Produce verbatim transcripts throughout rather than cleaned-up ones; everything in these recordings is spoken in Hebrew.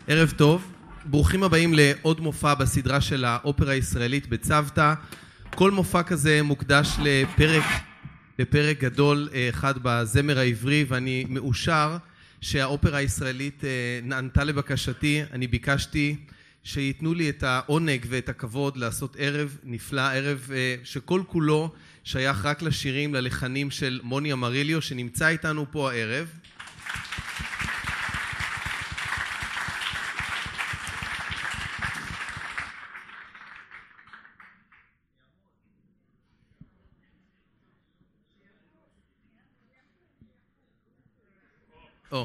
ערב טוב, ברוכים הבאים לעוד מופע בסדרה של האופרה הישראלית בצוותא. כל מופע כזה מוקדש לפרק, לפרק גדול אחד בזמר העברי, ואני מאושר שהאופרה הישראלית נענתה לבקשתי. אני ביקשתי שיתנו לי את העונג ואת הכבוד לעשות ערב נפלא, ערב שכל כולו שייך רק לשירים, ללחנים של מוני אמריליו, שנמצא איתנו פה הערב. או.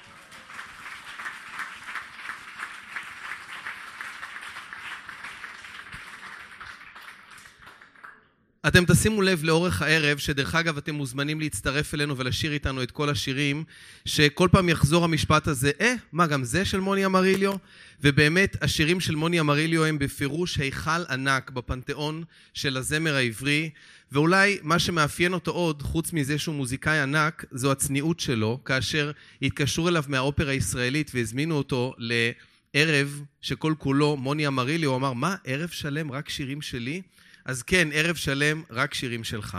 אתם תשימו לב לאורך הערב, שדרך אגב אתם מוזמנים להצטרף אלינו ולשיר איתנו את כל השירים, שכל פעם יחזור המשפט הזה, אה, מה גם זה של מוני אמריליו? ובאמת השירים של מוני אמריליו הם בפירוש היכל ענק בפנתיאון של הזמר העברי, ואולי מה שמאפיין אותו עוד, חוץ מזה שהוא מוזיקאי ענק, זו הצניעות שלו, כאשר התקשרו אליו מהאופרה הישראלית והזמינו אותו לערב שכל כולו מוני אמריליו, הוא אמר, מה, ערב שלם רק שירים שלי? אז כן, ערב שלם רק שירים שלך.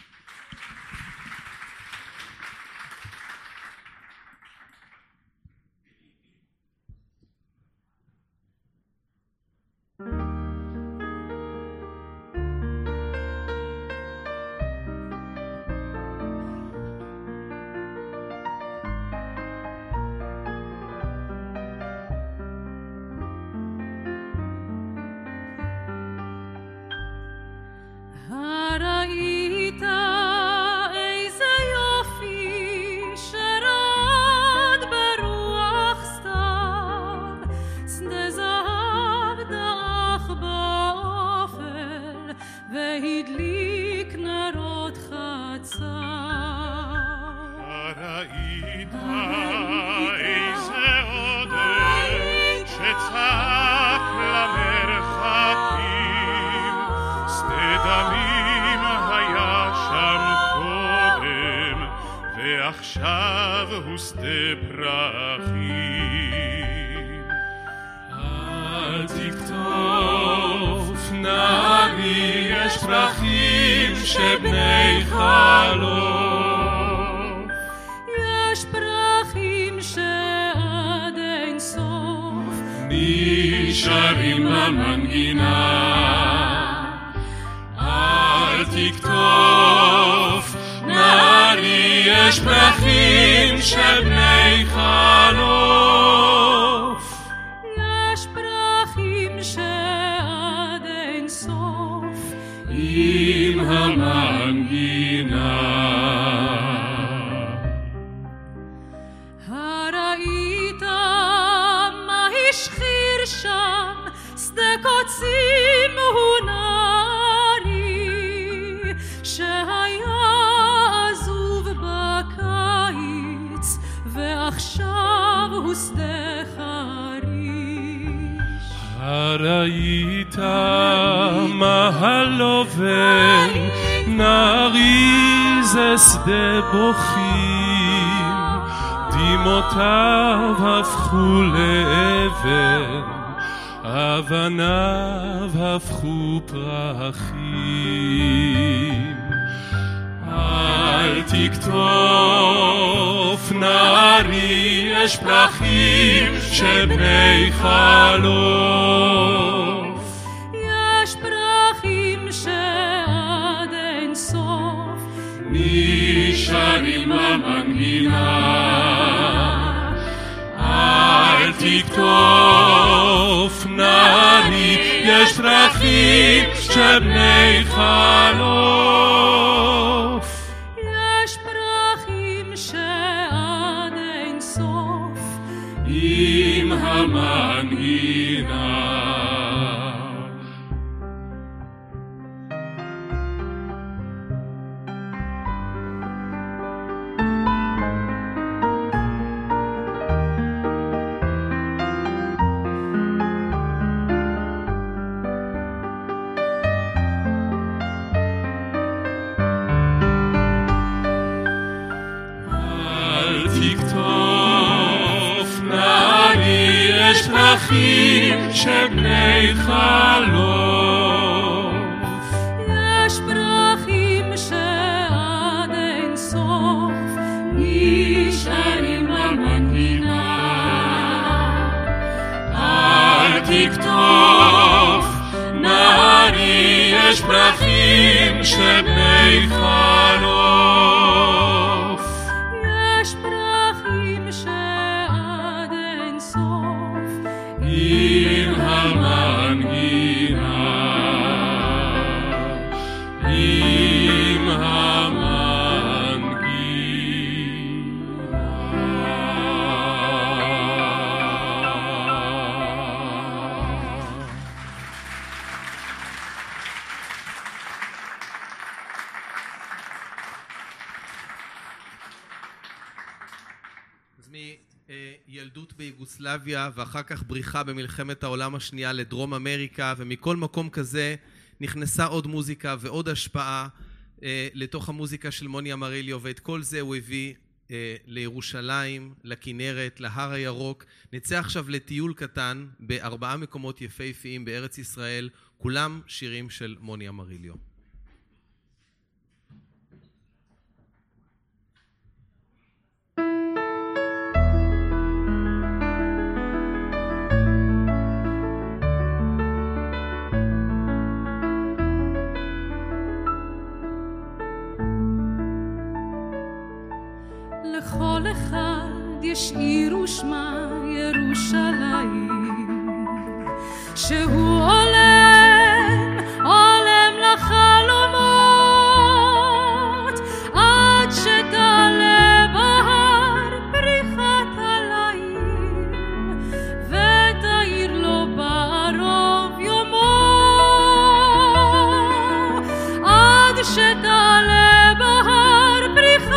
הראית איזה יופי שרד ברוח סתיו, שדה זהב דעך באופל והדליק נרות חצר. הראית איזה עודף שצעק למרחקים, שדה דמים היה שם קודם ועכשיו הוא שדה פרחים. אל תקטוף נערי, יש פרחים שבני חלוף, יש פרחים שעד אין סוף נשארים למנגינה. אל תקטוף נערי, יש פרחים שבני חלוף, יש פרחים שעד אין סוף עם המנגינה. הראית מה השחיר שם, שדה קוצים הוא נערי שהיה עזוב בקיץ ועכשיו הוא שדה חריש. הראית מה הלובן, נערי זה שדה בוכים, דמעותיו הפכו לאבן, אבניו הפכו פרחים. אל תקטוף נערי, יש פרחים שבני חלוף, יש פרחים שעד אין סוף נשארים למנגינה. אל תקטוף נערי, יש פרחים שבני חלוף, יש פרחים שעד אין סוף עם המנגינה. פרחים שבני חלוף. יש פרחים שעד אין סוף נשארים במנגינה. אל תקטוף נערי, יש פרחים שבני חלוף. יש פרחים שעד אין סוף עם המנגינה, עם מילדות ביוגוסלביה ואחר כך בריחה במלחמת העולם השנייה לדרום אמריקה, ומכל מקום כזה נכנסה עוד מוזיקה ועוד השפעה אה, לתוך המוזיקה של מוני אמריליו, ואת כל זה הוא הביא אה, לירושלים, לכנרת, להר הירוק. נצא עכשיו לטיול קטן בארבעה מקומות יפהפיים בארץ ישראל, כולם שירים של מוני אמריליו. לכל אחד יש עיר ושמה ירושלים, שהוא עולם, עולם לחלומות, עד שתעלה בהר פריחת הליים, ותאיר לו בערוב יומו, עד שתעלה בהר פריחת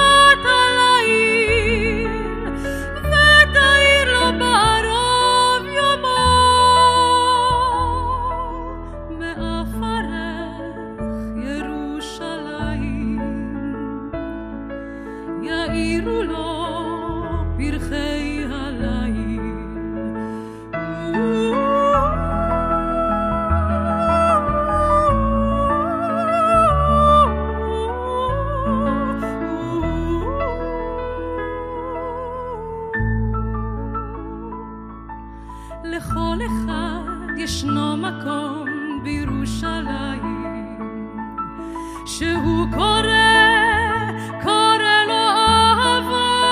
לכל אחד ישנו מקום בירושלים שהוא קורא, קורא לו אהבה,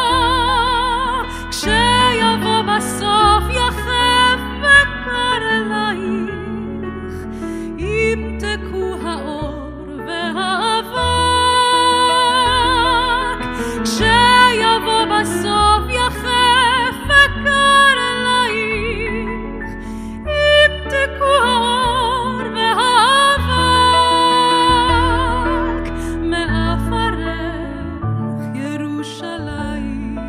כשיבוא בסוף יחף וקר אלייך, ימתקו האור והאבק, כשיבוא בסוף יחף וקר אלייך, ימתקו האור והאבק, מעפרך ירושלים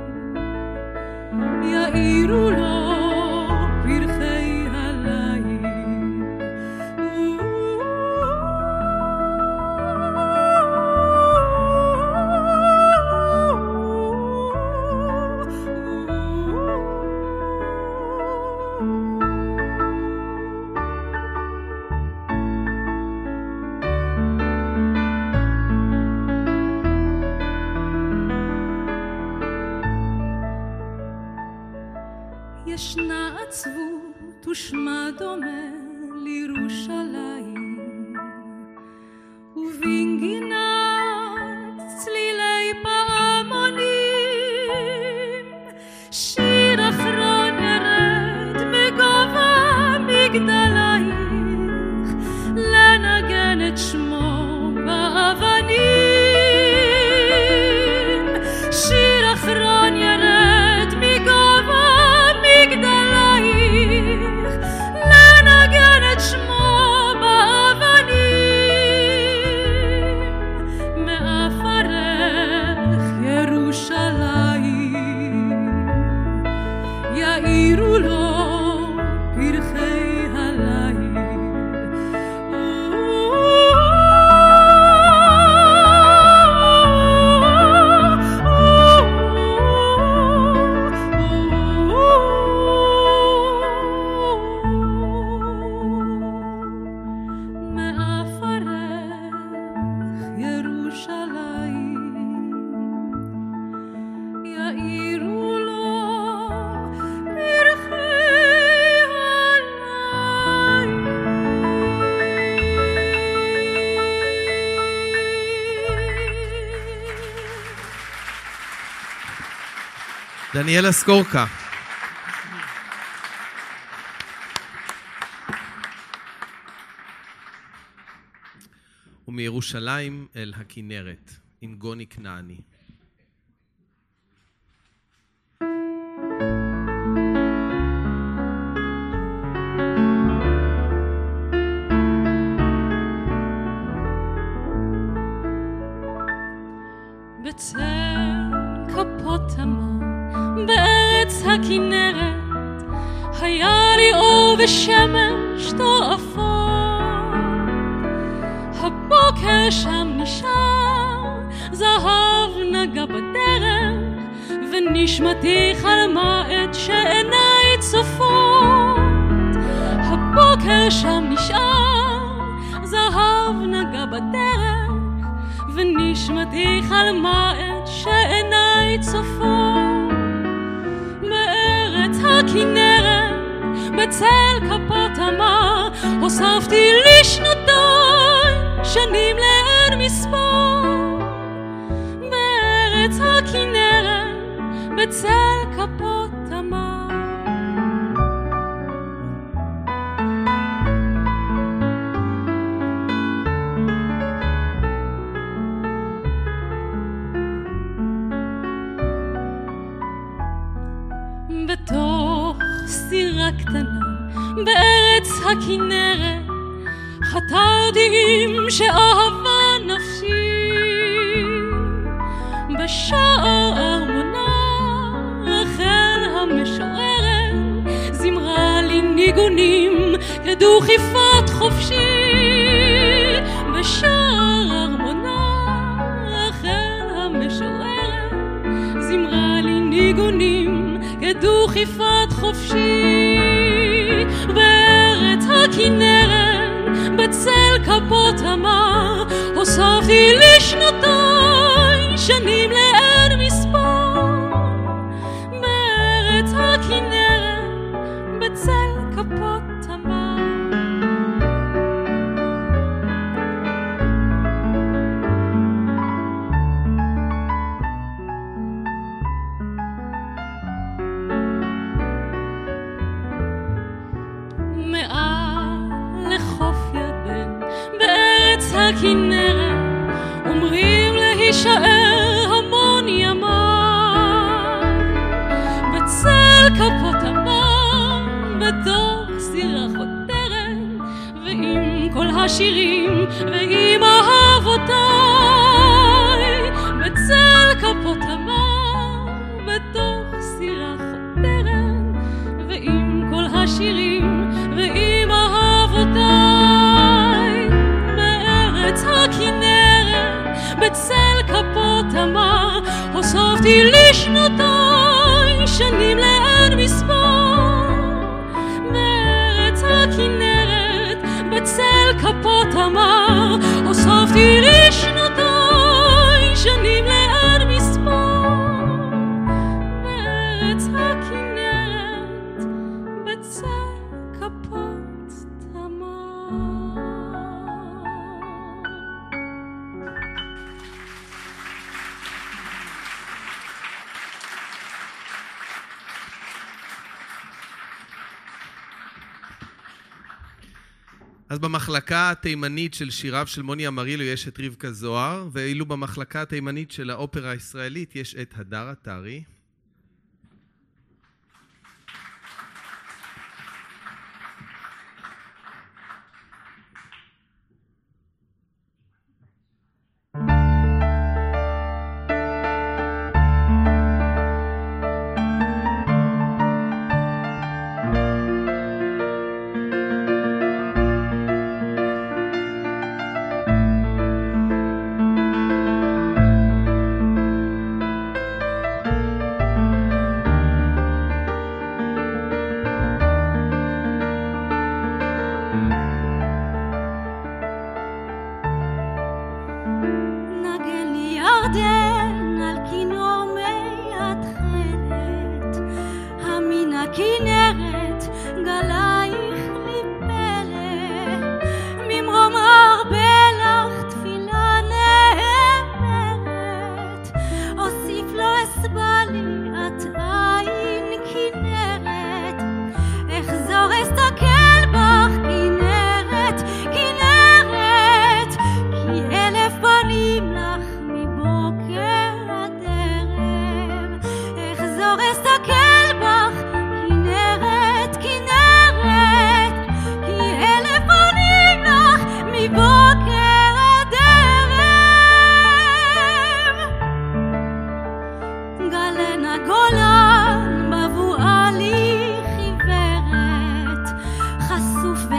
יאירו לו פרחי הליל. ישנה עצבות ושמה דומה לירושלים, ובנגינת צלילי פעמונים שיר אחרון ירד מגובה מגדלייך, לנגן את שמו באבנים. שיר אחרון ירד מגובה מגדלייך, לנגן את שמו באבנים. דניאלה סקורקה. ומירושלים אל הכנרת, עם גוני כנעני. בצל כפות המים בארץ הכנרת היה לי אור ושמש תועפות. הבוקר שם נשאר, זהב נגע בדרך, ונשמתי חלמה את שעיניי צופות. הבוקר שם נשאר, זהב נגע בדרך, ונשמתי חלמה את שעיניי צופות. בארץ הכנרת, בצל כפות המים, הוספתי לי שנותיי, שנים לאין מספר. בארץ הכנרת, בצל כפות המים. בתוך סירה קטנה בארץ הכנרת חתרתי עם שאהבה נפשי. בשער ארמונה רחל המשוררת זמרה לי ניגונים כדוכיפת חופשי. בשער ארמונה רחל המשוררת זמרה לי ניגונים כדוכיפת חופשי. בארץ הכנרת, בצל כפות המים, הוספתי לי שנותיי, שנים לאין מספר. בארץ הכנרת, בצל כפות המים. הכנרת אומרים להישאר המון ימי. בצל כפות המים בתוך סירה חותרת, ועם כל השירים ועם אהבותיי. בצל כפות המים בתוך סירה חותרת, ועם כל השירים ועם אהבותיי. הכנרת, בצל כפות המים, הוספתי לי שנותיי, שנים לאין מספר. בארץ הכנרת, בצל כפות המים, הוספתי לי שנותיי, שנים לאין מספר. בארץ הכנרת, בצל כפות המים. אז במחלקה התימנית של שיריו של מוני אמריליו יש את רבקה זוהר, ואילו במחלקה התימנית של האופרה הישראלית יש את הדר עטרי.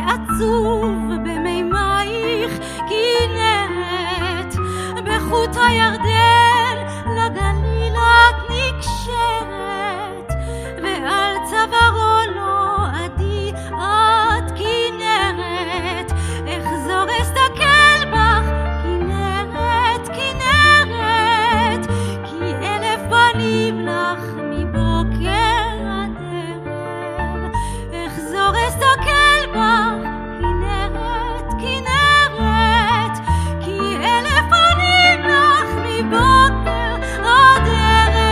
ועצוב במימייך כנרת, בחוט הירדן לגליל את נקשרת, ועל צווארו לא עדי את כנרת. אחזור אסתכל בך כנרת, כנרת, כי אלף פנים לך מבוקר עד ערב. אחזור אסתכל בך כנרת, כנרת, כי אלף פנים לך מבוקר עד ערב.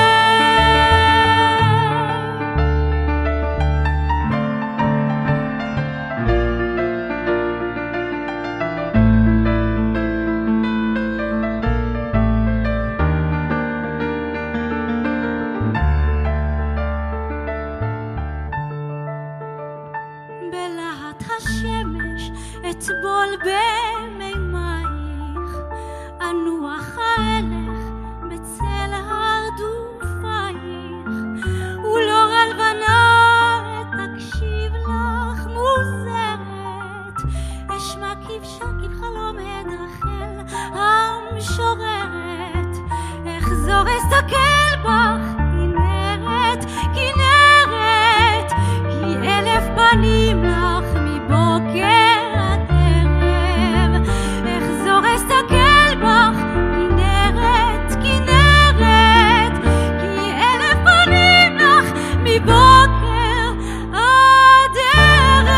בלהט השמש אטבול במימייך, אנוח ההלך בצל הרדופייך, ולאור הלבנה תקשיב לך מוזרת, אשמע כבשה כבחלום אדרחל המשוררת. אחזור אסתכל בך כנרת, כנרת, כי אלף פנים לך מבוקר עד ערב. אחזור אסתכל בך כנרת, כנרת, כי אלף פנים לך מבוקר עד ערב.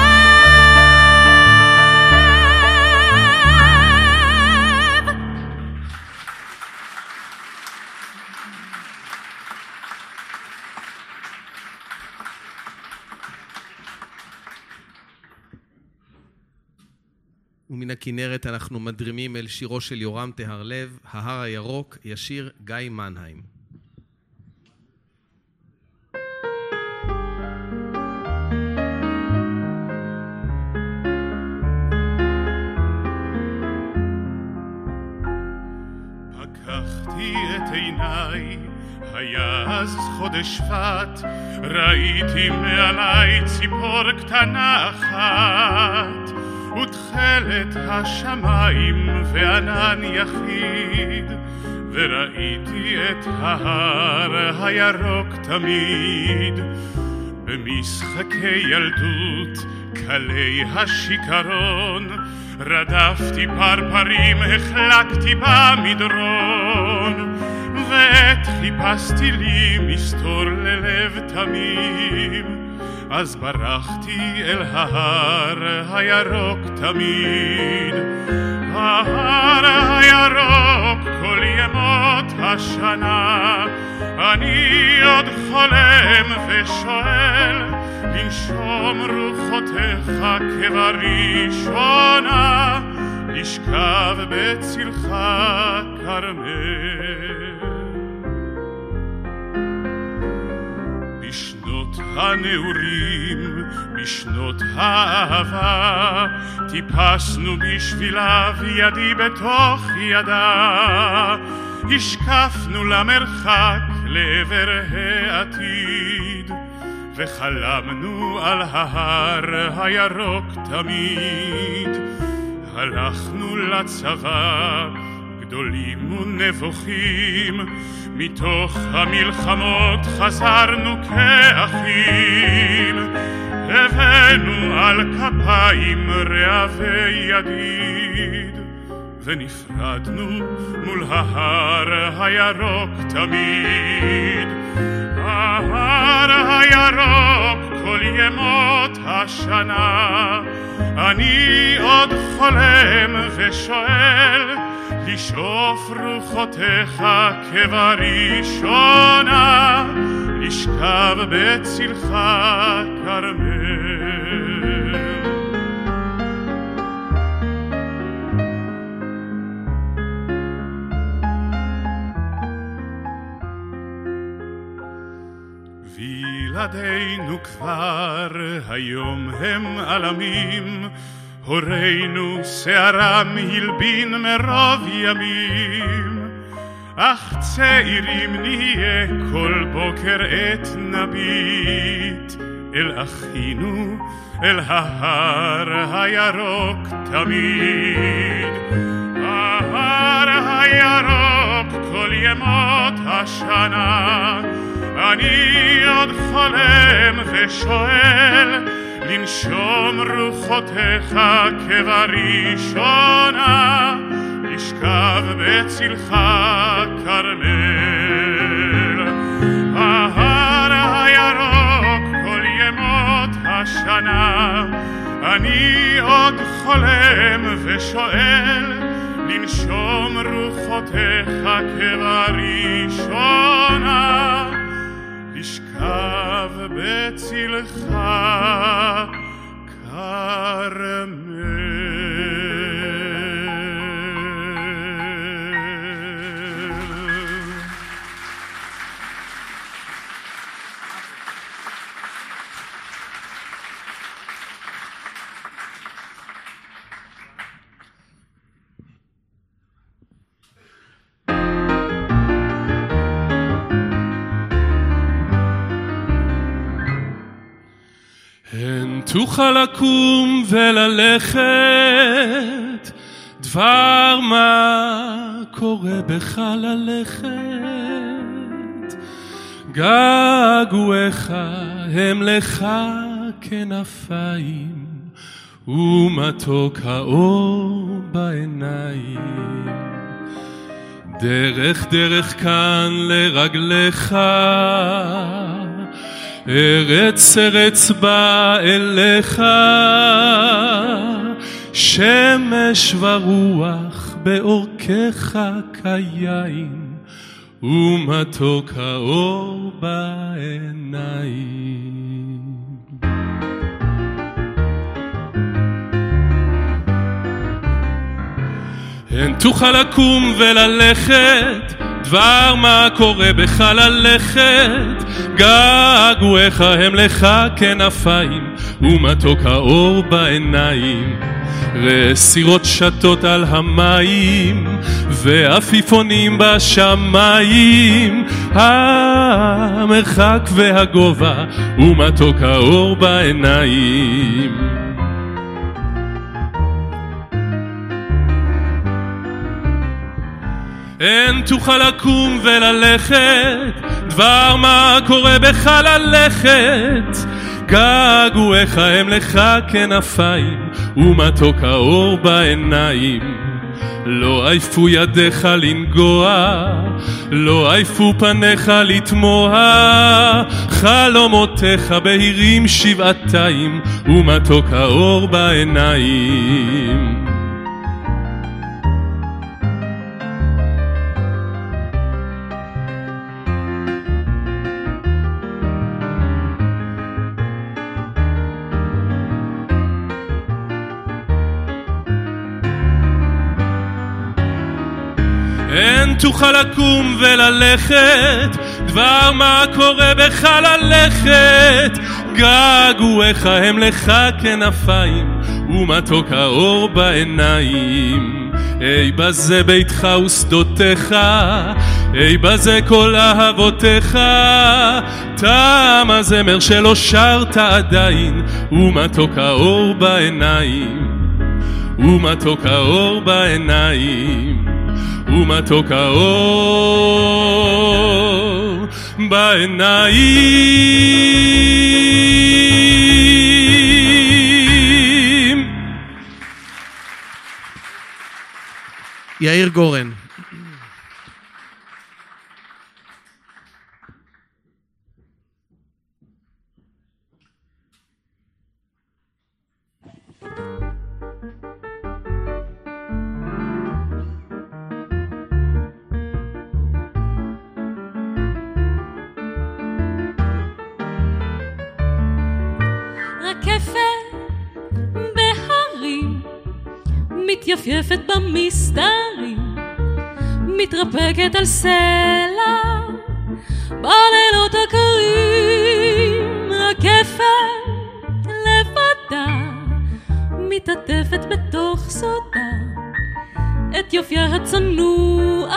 ומן הכנרת אנחנו מדרימים אל שירו של יורם תהרלב, ההר הירוק, ישיר גיא מנהיים. פקחתי את עיניי, היה אז חודש שבט, ראיתי מעליי ציפור קטנה אחת, ותכלת השמיים וענן יחיד, וראיתי את ההר הירוק תמיד. במשחקי ילדות קלי השיקרון, רדפתי פרפרים, החלקתי במדרון, ועת חיפשתי לי מסתור ללב תמים, אז ברחתי אל ההר הירוק תמיד. ההר הירוק כל ימות השנה, אני עוד חולם ושואל, לנשום רוחותיך כבראשונה, לשכב בצלך כרמל. בשנות הנעורים, בשנות האהבה, טיפסנו בשביליו ידי בתוך ידה, השקפנו למרחק לעבר העתיד, וחלמנו על ההר הירוק תמיד. הלכנו לצבא גדולים ונבוכים, מתוך המלחמות חזרנו כאחים, הבאנו על כפיים רעבי ידיד, ונפרדנו מול ההר הירוק תמיד. ההר הירוק כל ימות השנה, אני עוד חולם ושואל, לשאוף רוחותיך כבראשונה, לשכב בצלך כרמל. וילדינו כבר היום הם עלמים, הורינו שערם הלבין מרוב ימים, אך צעירים נהיה כל בוקר עת נביט, אל אחינו, אל ההר הירוק תמיד. ההר הירוק כל ימות השנה, אני עוד חולם ושואל, לנשום רוחותיך כבראשונה, לשכב בצלך כרמל. ההר הירוק כל ימות השנה, אני עוד חולם ושואל, לנשום רוחותיך כבראשונה, לשכב בצלך כרמל. הן תוכל לקום וללכת, דבר מה קורה בך ללכת. געגועיך הם לך כנפיים, ומתוק האור בעיניים. דרך דרך כאן לרגליך, ארץ ארץ בא אליך, שמש ורוח באורכך כיין, ומתוק האור בעיניים. הן תוכל לקום וללכת, דבר מה קורה בך ללכת. געגועיך הם לך כנפיים, ומתוק האור בעיניים. רסירות שטות על המים, ועפיפונים בשמיים. המרחק והגובה, ומתוק האור בעיניים. אין תוכל לקום וללכת, דבר מה קורה בך ללכת. געגועיך הם לך כנפיים, ומתוק האור בעיניים. לא עייפו ידיך לנגוע, לא עייפו פניך לתמוה. חלומותיך בהירים שבעתיים, ומתוק האור בעיניים. אין תוכל לקום וללכת, דבר מה קורה בך ללכת. געגועיך הם לך כנפיים, ומתוק האור בעיניים. אי בזה ביתך ושדותיך, אי בזה כל אהבותיך. טעם הזמר שלא שרת עדיין, ומתוק האור בעיניים. ומתוק האור בעיניים, ומתוק האור בעיניים. יאיר גורן. מתייפייפת במסתרים, מתרפקת על סלע בלילות הקרים. רקפת לבדה מתעטפת בתוך סודה את יופייה הצנוע,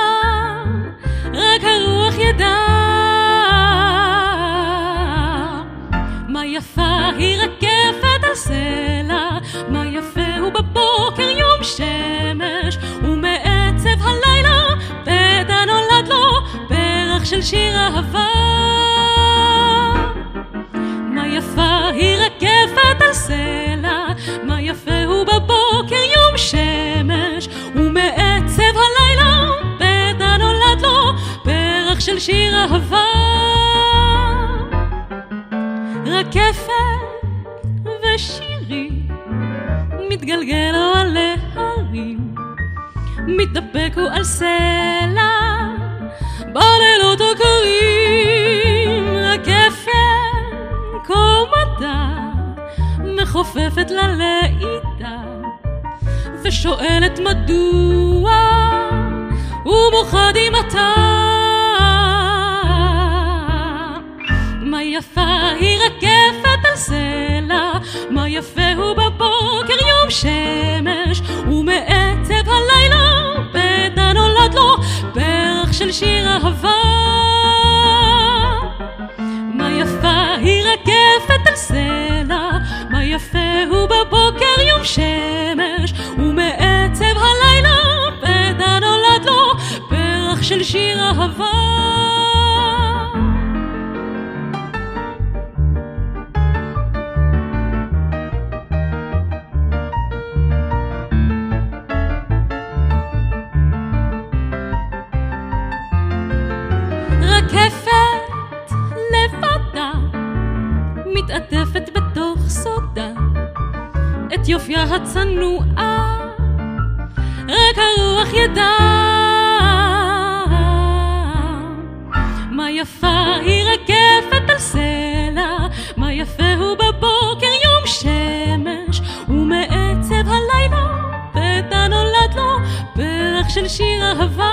רק הרוח ידע מה יפה היא רקפת על סלע, מה יפה הוא בבוקר יום שמש, ומעצב הלילה פתע נולד לו פרח של שיר אהבה. מה יפה היא רקפת על סלע, מה יפה הוא בבוקר יום שמש, ומעצב הלילה פתע נולד לו פרח של שיר אהבה. רקפת ושירי מתגלגלו על ההרים, מתדפקו על סלע בלילות הקרים. רקפת קומתה מחופפת ללידה ושואלת מדוע ומוחד עם אתה. מה יפה היא רקפת על סלע, מה יפה הוא בבוקר יום שמש, ומעצב הלילה פתע נולד לו פרח של שיר אהבה. מה יפה היא רקפת על סלע, מה יפה הוא בבוקר יום שמש, ומעצב הלילה פתע נולד לו פרח של שיר אהבה. רקפת לבדה מתעטפת בתוך סודה, את יופייה הצנועה רק הרוח ידע. מה יפה היא רקפת על סלע, מה יפה הוא בבוקר יום שמש, ומעצב הלילה פתע נולד לו פרח של שיר אהבה.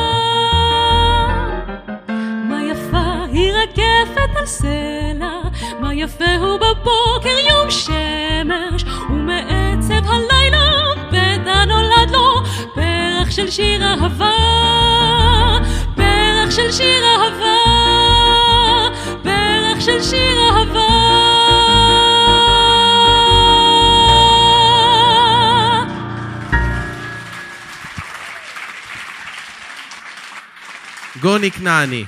היא רקפת על סלע, מה יפה הוא בבוקר יום שמש, ומעצב הלילה פתע נולד לו פרח של שיר אהבה. פרח של שיר אהבה, פרח של שיר אהבה. גוני כנעני.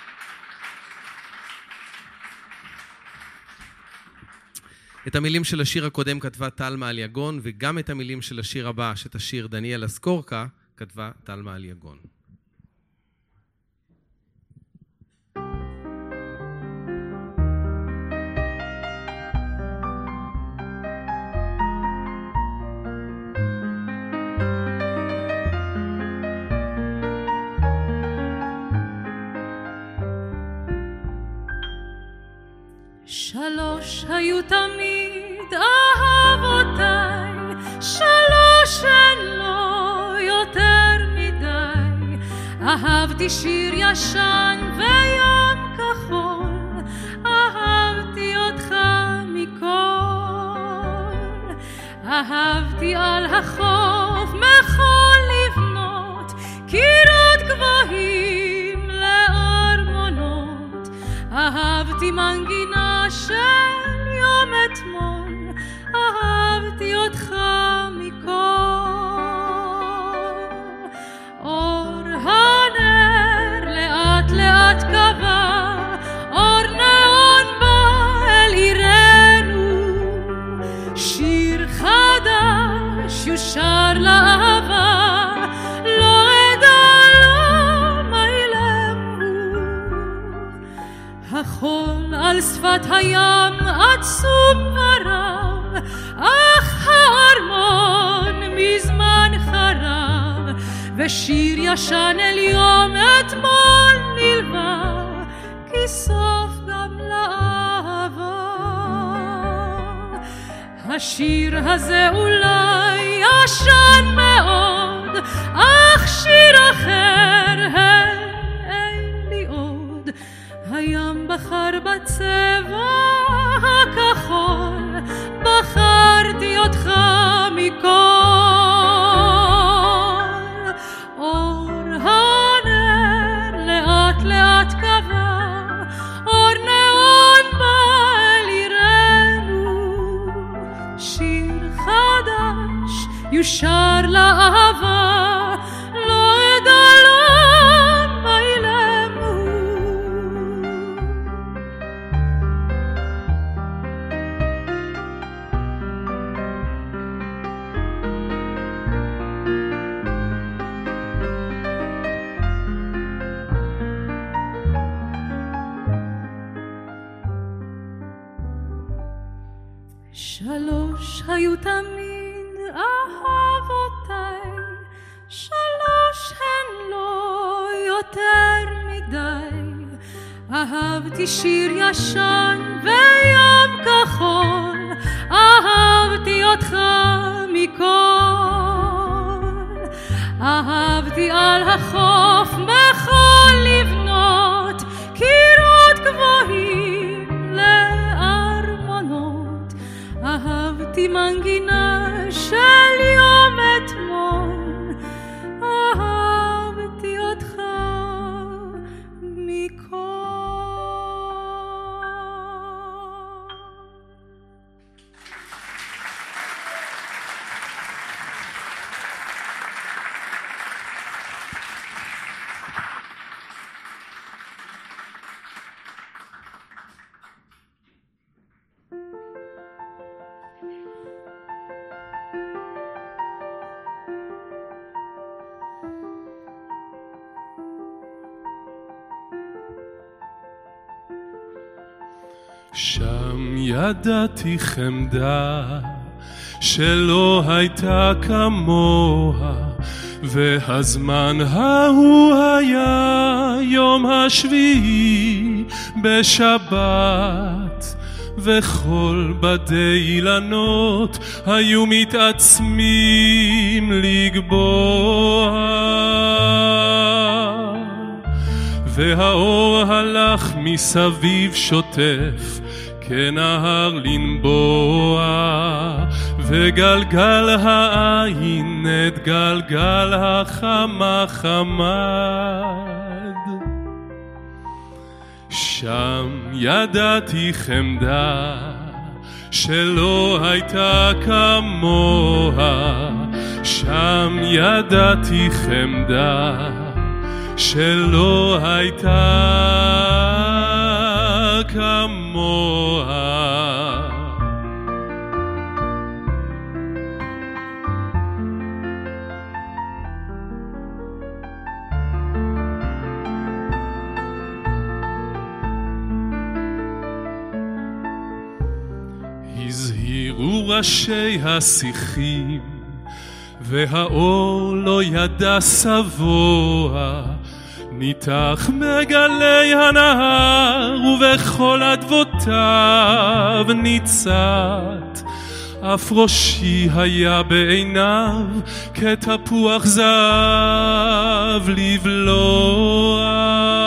את המילים של השיר הקודם כתבה תלמה אליגון, וגם את המילים של השיר הבא שתשיר דניאלה סקורקה כתבה תלמה אליגון. שלוש היו תמיד אהבותיי, שלוש הן לא יותר מדי. אהבתי שיר ישן וים כחול, אהבתי אותך מכל. אהבתי על החוף מחול לבנות, קירות גבוהים לארמונות. אהבתי מנגינה של יום אתמול, אהבתי אותך מכל. אור הנר לאט לאט קבע, אור נאון בא אל עירנו, שיר חדש יושר לאהבה, לא אדע למה ילם הוא. החול על שפת הים עצום ורב, אך הארמון מזמן חרב, ושיר ישן אל יום אתמול נלווה, כי סוף גם לאהבה. השיר הזה אולי ישן מאוד, אך שיר אחר אין לי עוד. הים בחר בצבע הכחול, בחרתי אותך מכל. אור הנר לאט לאט קבע, אור נאון בא אל עירנו, יושר לאהבה, לא אדלון מה ילמו. שלוש היו תמיד אהבותיי, שלוש הן לא יותר מדי. אהבתי שיר ישן וים כחול, אהבתי אותך מכל. אהבתי על החוף מחול לבנות, קירות גבוהים לארמונות. אהבתי מנגינה של יום אתמול, אהבתי אותך מכל. שם ידעתי חמדה שלא הייתה כמוה, והזמן ההוא היה יום השביעי בשבת, וכל בדי אילנות היו מתעצמים לגבוה, והאור הלך מסביב שוטף כנהר לנבוע, וגלגל העין את גלגל החמה חמד. שם ידעתי חמדה שלא הייתה כמוה, שם ידעתי חמדה שלא הייתה כמוה. הזהירו ראשי השיחים, והאור לא ידע סבוע, ניתח מגלי הנהר ובכל אדבותיו ניצת, אף ראשי היה בעיניו כתפוח זהב לבלוע.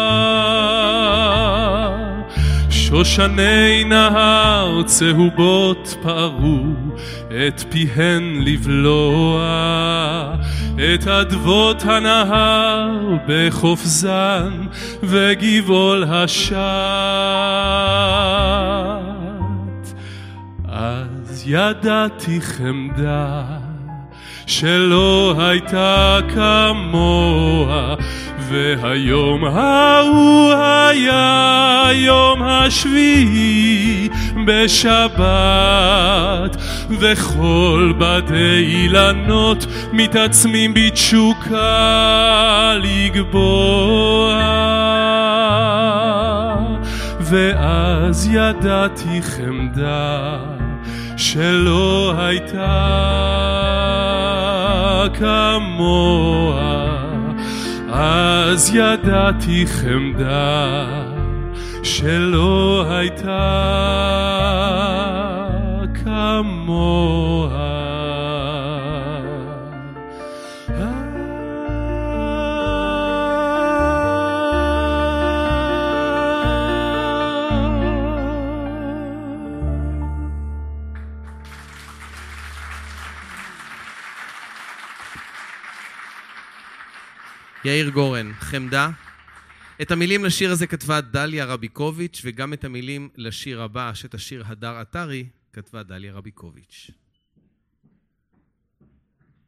שושני נהר צהובות פערו את פיהן לבלוע, את אדבות הנהר בחופזן וגבעול השט. אז ידעתי חמדה שלא הייתה כמוה, והיום ההוא היה יום השביעי בשבת, וכל בתי אילנות מתעצמים בתשוקה לגבוה. ואז ידעתי חמדה שלא הייתה כמוה, אז ידעתי חמדה שלא הייתה כמוה. יאיר גורן, חמדה. את המילים לשיר הזה כתבה דליה רביקוביץ', וגם את המילים לשיר הבא, שאת השיר הדר עטרי, כתבה דליה רביקוביץ'.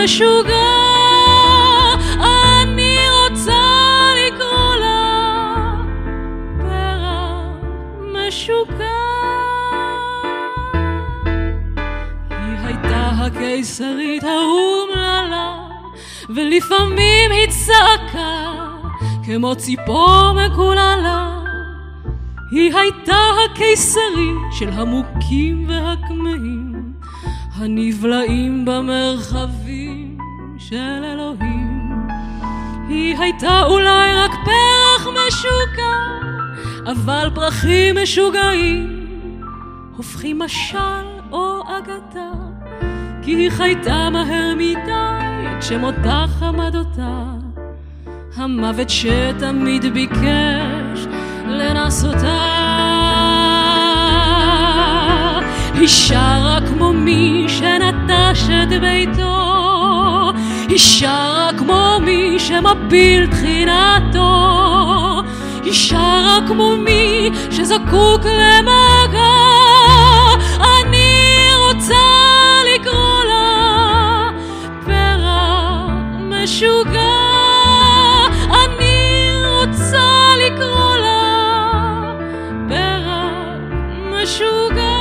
משוגע, אני רוצה לקרוא לה פרח משוגע. היא הייתה הקיסרית האומללה, ולפעמים היא צעקה כמו ציפור מקוללה. היא הייתה הקיסרית של המוכים והכמהים, הנבלעים במרחבים של אלוהים. היא הייתה אולי רק פרח משוגע, אבל פרחים משוגעים הופכים משל או אגדה, כי היא חייתה מהר מדי כשמותה חמד אותה המוות שתמיד ביקש לנסותה. היא שרה כמו מי שנטש את ביתו, היא שרה כמו מי שמפיל תחינתו, היא שרה כמו מי שזקוק למגע. אני רוצה לקרוא לה פרח משוגע, אני רוצה לקרוא לה פרח משוגע.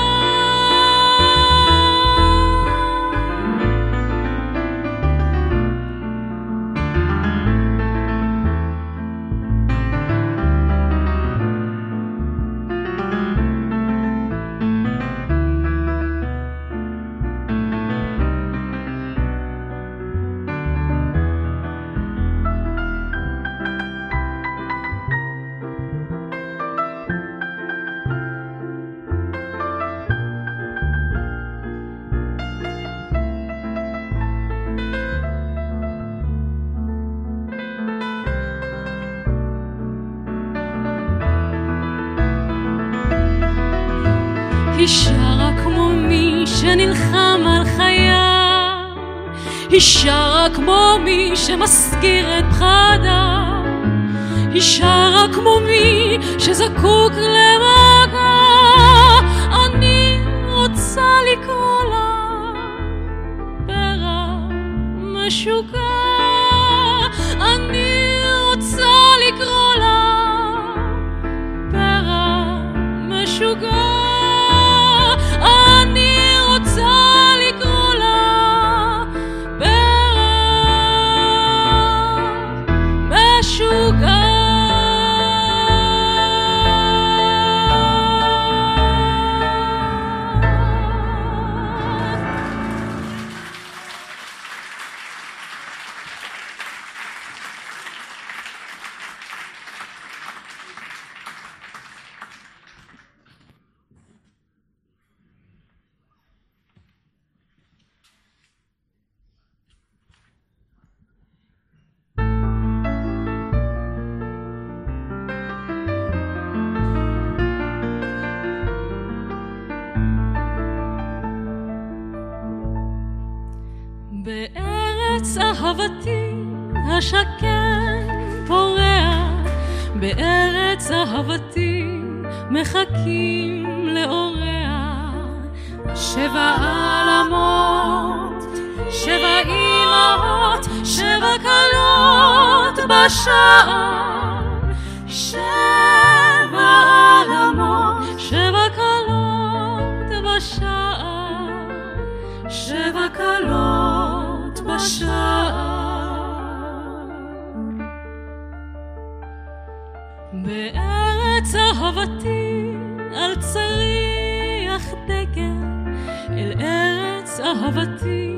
היא שרה כמו מי שנלחם על חייו, היא שרה כמו מי שמזכיר את פחדיו, היא שרה כמו מי שזקוק למגע. אני רוצה לקרוא לה פרח משוגע, אני רוצה לקרוא לה פרח משוגע, אני רוצה לקרוא לה פרח משוגע. בארץ אהבתי השקן פורח, בארץ אהבתי מחכים לאורח. שבע עלמות, שבע אמהות, שבע כלות בשער, שבע עלמות, שבע כלות בשער, שבע כלות בשער. בארץ אהבתי על צריח דגל, אל ארץ אהבתי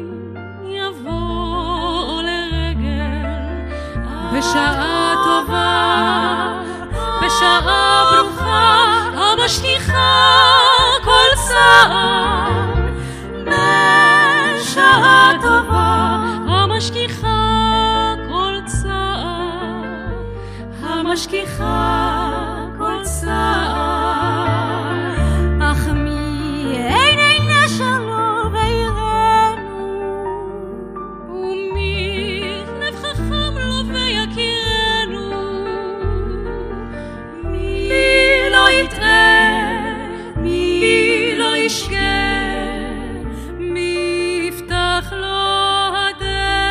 יבוא לרגל. בשעה טובה, בשעה ברוכה, המשליכה כל צער. בשעה טובה, המשליכה כל צער, המשליכה כל צער. אך מי עיני נשר לו ויראנו, ומי לב חכם לו ויכירנו. מי לא יטעה, מי לא ישגה, מי יפתח לו הדלת.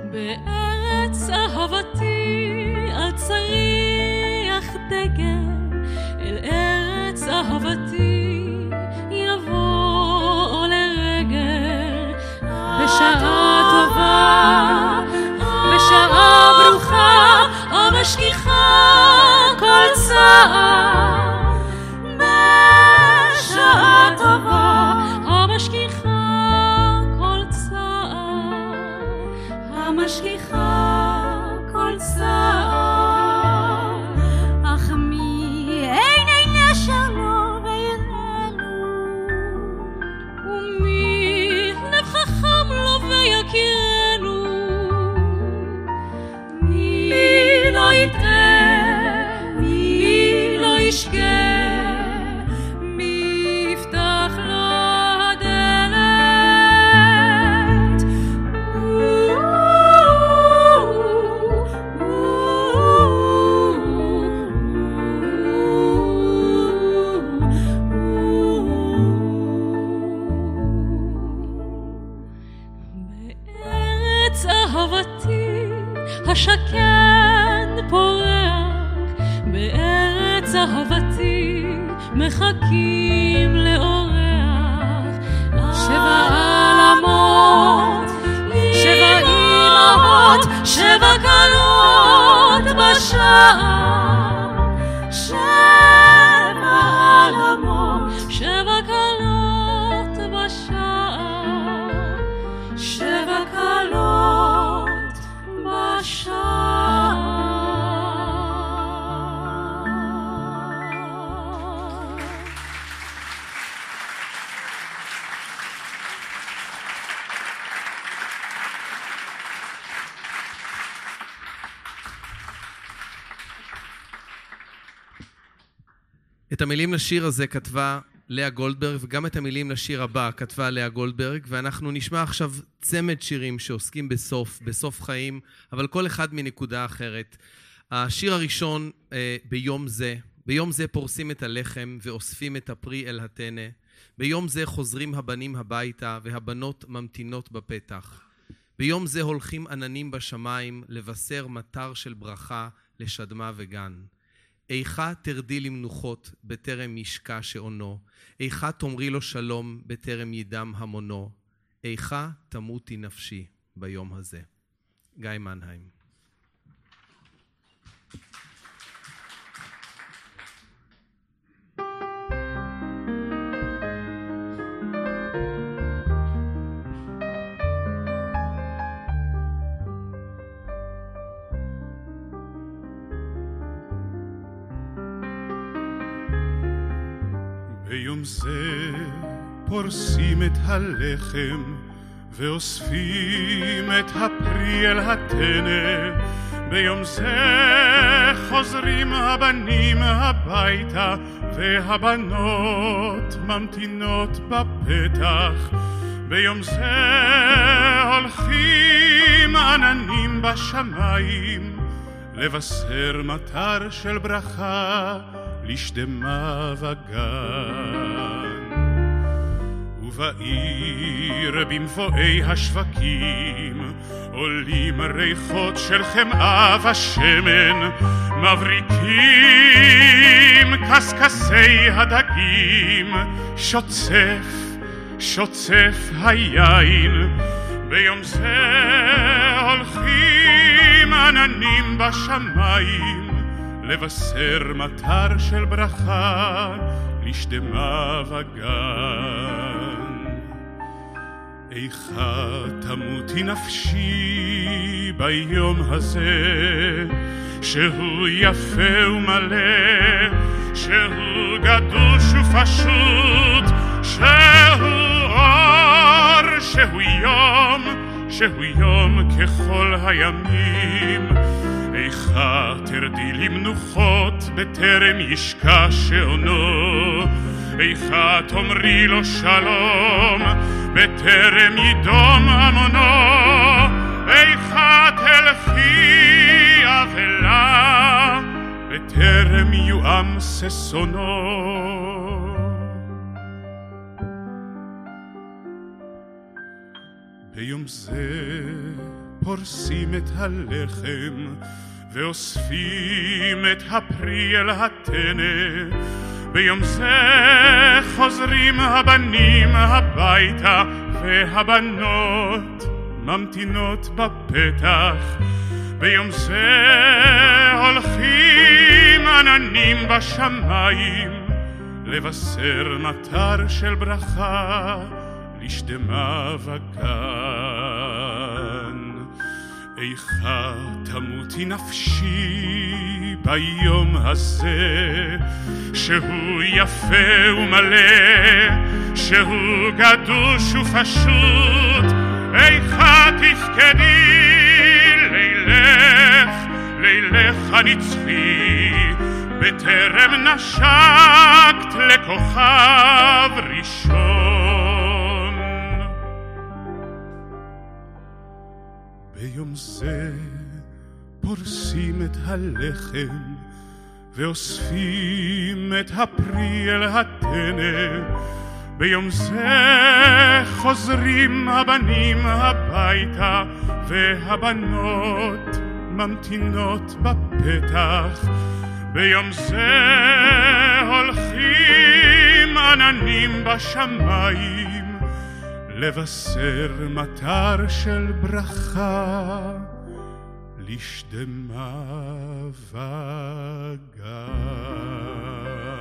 בארץ אהבתי אל צריח דגל, אל ארץ אהבתי יבוא לרגל. בשעה טובה, בשעה ברוכה, המשגיחה כל צער. בשעה טובה, המשגיחה כל צער, המשגיחה כל צער. אך מי עיני נשר לו ויראנו, ומי לב חכם לו ויכירנו. מי לא יטעה, מי לא ישגה, מי יפתח לו הדלת. בארץ אהבתי השקן פורח, בארץ אהבתי מחכים לאורח. שבע עלמות, שבע אמהות, שבע כלות בשער. שבע עלמות, שבע כלות בשער, שבע כלות בשער. את המילים לשיר הזה כתבה לאה גולדברג, וגם את המילים לשיר הבא כתבה לאה גולדברג, ואנחנו נשמע עכשיו צמד שירים שעוסקים בסוף, בסוף חיים, אבל כל אחד מנקודה אחרת. השיר הראשון, אה, ביום זה, ביום זה פורסים את הלחם ואוספים את הפרי אל התנה. ביום זה חוזרים הבנים הביתה והבנות ממתינות בפתח. ביום זה הולכים עננים בשמיים לבשר מטר של ברכה לשדמה וגן. איכה תרדי למנוחות בטרם ישקע שעונו, איכה תאמרי לו שלום בטרם ידם המונו, איכה תמותי נפשי ביום הזה. גיא מנהיים. ביום זה פורסים את הלחם ואוספים את הפרי אל התנה. ביום זה חוזרים הבנים הביתה והבנות ממתינות בפתח. ביום זה הולכים עננים בשמיים לבשר מטר של ברכה לשדמה וגן. ובעיר במבואי השווקים עולים ריחות של חמאה ושמן, מבריקים קסקסי הדגים, שוצף שוצף היין. ביום זה הולכים עננים בשמיים לבשר מטר של ברכה לשדמה וגן. איכה תמותי נפשי ביום הזה, שהוא יפה ומלא, שהוא גדוש ופשוט, שהוא אור, שהוא יום, שהוא יום ככל הימים. איכה תרדי למנוחות בטרם ישקע שעונו, איכה תאמרי לו שלום בטרם ידום המונו, איכה תלכי אבלה בטרם יואם ששונו. ביום זה פורסים את הלחם ואוספים את הפרי אל הטנא, ביום זה חוזרים הבנים הביתה והבנות ממתינות בפתח. ביום זה הולכים עננים בשמיים לבשר מטר של ברכה לשדמה וגן. איכה תמותי נפשי ביום הזה, שהוא יפה ומלא, שהוא גדוש ופשוט. איכה תפקדי לילך, לילך הנצחי, בטרם נשקת לכוכב ראשון. ביום זה פורסים את הלחם ואוספים את הפרי אל הטנא, ביום זה חוזרים הבנים הביתה והבנות ממתינות בפתח. ביום זה הולכים עננים בשמיים לבשר מטר של ברכה לשדמה וגן.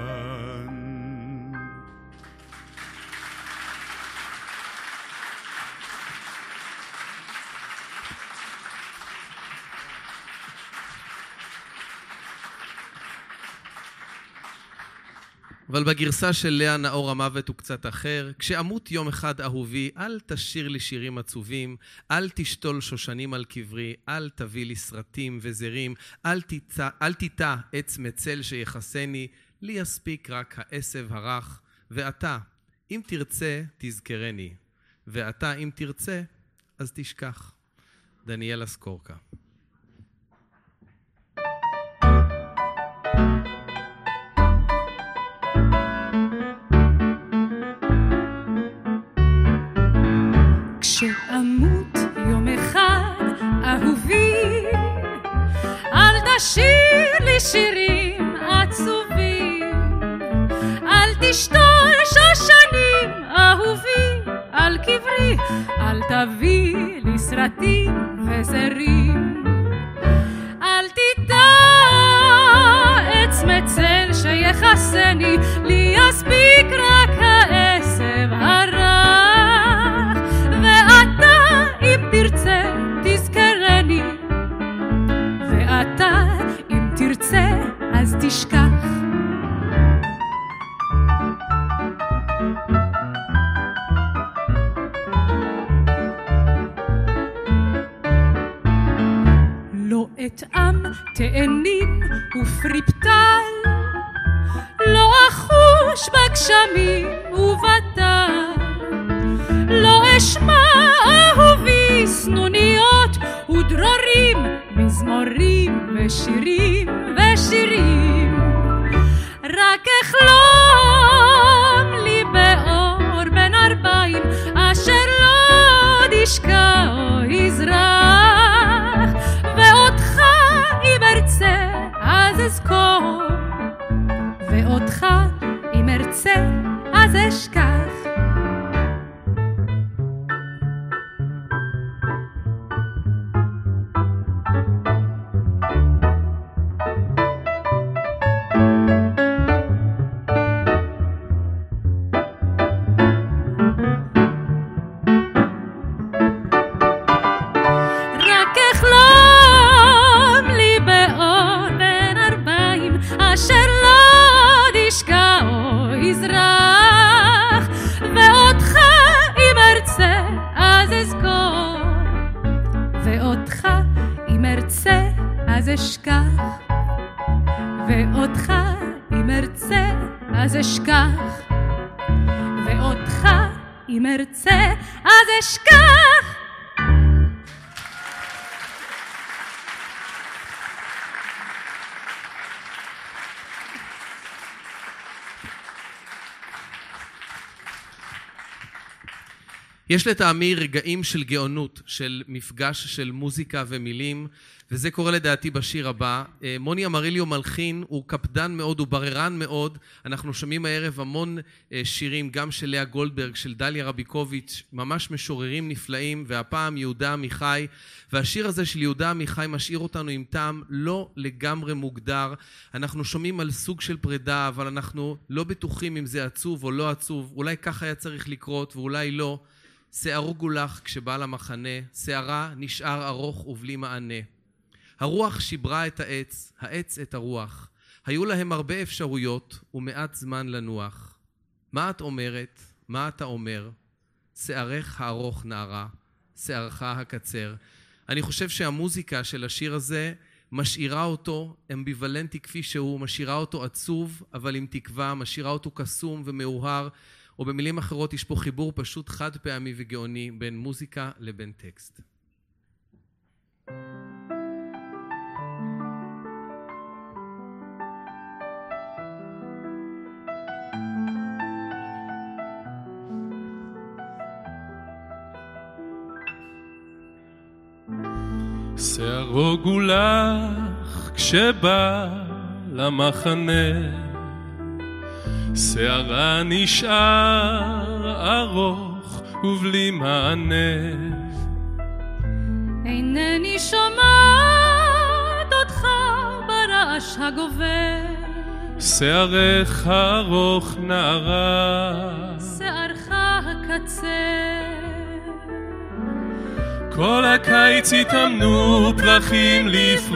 אבל בגרסה של לאה נאור המוות הוא קצת אחר. כשאמות יום אחד אהובי, אל תשיר לי שירים עצובים, אל תשתול שושנים על קברי, אל תביא לי סרטים וזרים, אל תיטע, אל תיטע עץ מצל שיחסני, לי יספיק רק העשב הרך, ואתה, אם תרצה, תזכרני, ואתה, אם תרצה, אז תשכח. דניאלה סקורקה. כשאמות יום אחד אהובי, אל תשיר לי שירים עצובים, אל תשתול שושנים אהובי על קברי, אל תביא לי סרטים וזרים, אל תיטע עץ מצל שיחסני, לי יספיק רק העשב הרך, ואתה אם תרצה תזכרני, ואתה אם תרצה אז תשכח. לא אטעם תאנים ופרי פתל, לא אחוש בגשמים ובטל, לא אשמע אהובי סנוניות ודרורים, מזמורים ושירים ושירים, רק אחלום לי באור בין ארבעים, אשר לא תשקע או יזרח, ואותך אם ארצה אז אזכור, ואותך אם ארצה אז אשכח. ואותך אם ארצה אז אשכח, ואותך אם ארצה אז אשכח. יש לטעמי רגעים של גאונות, של מפגש של מוזיקה ומילים, וזה קורה לדעתי בשיר הבא. מוני אמריליו מלחין, הוא קפדן מאוד, הוא בררן מאוד. אנחנו שומעים הערב המון שירים, גם של לאה גולדברג, של דליה רביקוביץ', ממש משוררים נפלאים, והפעם יהודה עמיחי. והשיר הזה של יהודה עמיחי משאיר אותנו עם טעם לא לגמרי מוגדר. אנחנו שומעים על סוג של פרידה, אבל אנחנו לא בטוחים אם זה עצוב או לא עצוב. אולי כך היה צריך לקרות ואולי לא. שערו גולח כשבא למחנה, שערה נשאר ארוך ובלי מענה. הרוח שיברה את העץ, העץ את הרוח. היו להם הרבה אפשרויות ומעט זמן לנוח. מה את אומרת? מה אתה אומר? שערך הארוך נערה, שערך הקצר. אני חושב שהמוזיקה של השיר הזה משאירה אותו אמביוולנטי כפי שהוא, משאירה אותו עצוב אבל עם תקווה, משאירה אותו קסום ומאוהר, או במילים אחרות יש פה חיבור פשוט חד פעמי וגאוני בין מוזיקה לבין טקסט. שערו גולח כשבא למחנה, שערה נשאר ארוך ובלי מענה. אינני שומעת אותך ברעש הגובר, שערך ארוך נערה, שערך הקצר. כל הקיץ התאמנו פרחים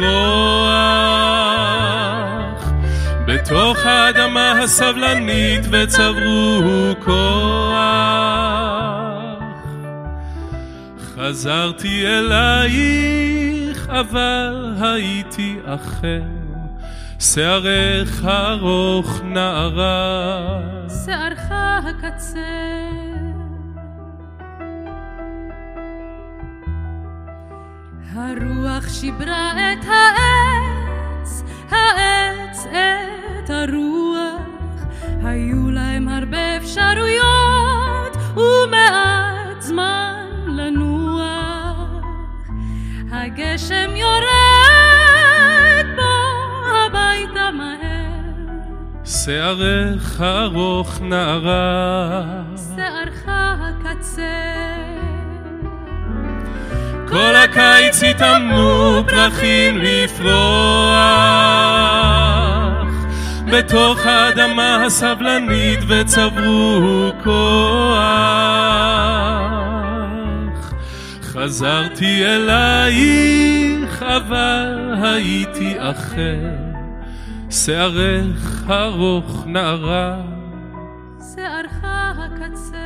לפרוח בתוך האדמה הסבלנית וצברו כוח. חזרתי אלייך אבל הייתי אחר, שערך ארוך נערה, שערך הקצר. הרוח שיברה את העץ, העץ את הרוח. היו להם הרבה אפשרויות ומעט זמן לנוח. הגשם יורד בו הביתה מהר, שערך ארוך נערה, שערך הקצר. כל הקיץ התאמנו פרחים לפרוח בתוך האדמה הסבלנית וצברו כוח. חזרתי אלייך אבל הייתי אחר, שערך ארוך נערה, שערך הקצר.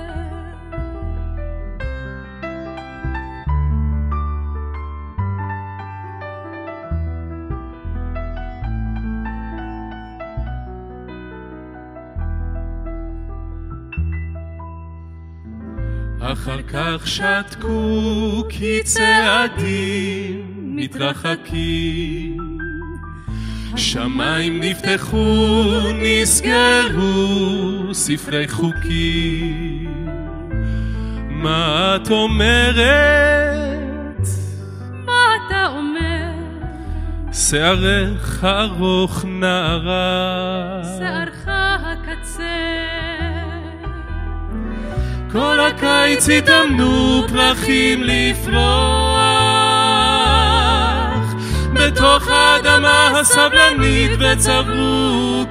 אחר כך שתקו כי צעדים מתרחקים, שמיים נפתחו נסגרו ספרי חוקים. מה את אומרת? מה אתה אומר? שערך ארוך נערה, שערך הקצר. כל הקיץ התאמנו פרחים לפרוח בתוך האדמה הסבלנית וצברו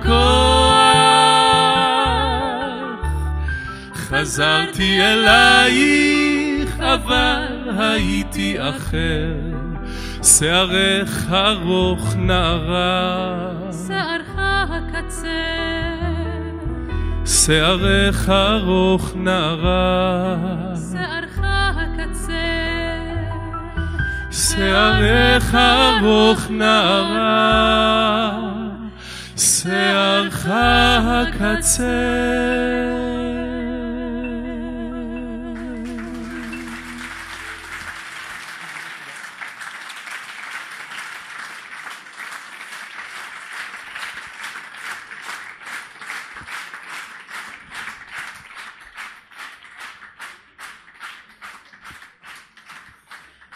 כוח. חזרתי אלייך אבל הייתי אחר, שערך ארוך נערה, שערך הקצר. שערך ארוך נערה, שערך הקצר. שערך ארוך נערה, שערך הקצר.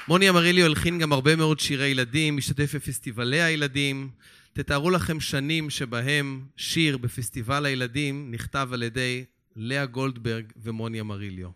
מוני אמריליו הלחין גם הרבה מאוד שירי ילדים, משתתף בפסטיבלי הילדים. תתארו לכם שנים שבהם שיר בפסטיבל הילדים נכתב על ידי לאה גולדברג ומוני אמריליו.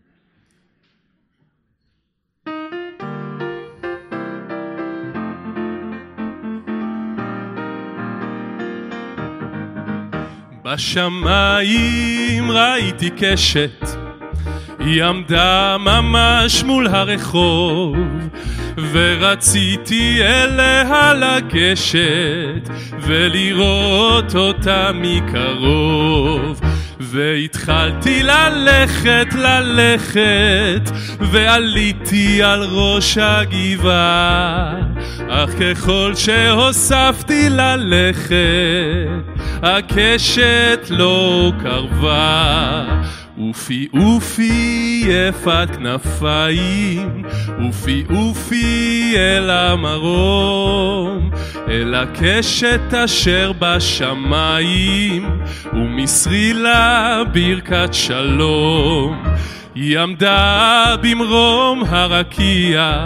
בשמיים ראיתי קשת, היא עמדה ממש מול הרחוב, ורציתי אליה לגשת ולראות אותה מקרוב. והתחלתי ללכת ללכת ועליתי על ראש הגבעה, אך ככל שהוספתי ללכת הקשת לא קרבה. אופי אופי יפת כנפיים, אופי אופי אל המרום, אל הקשת אשר בשמיים, ומסרי לה ברכת שלום. היא עמדה במרום הרקיע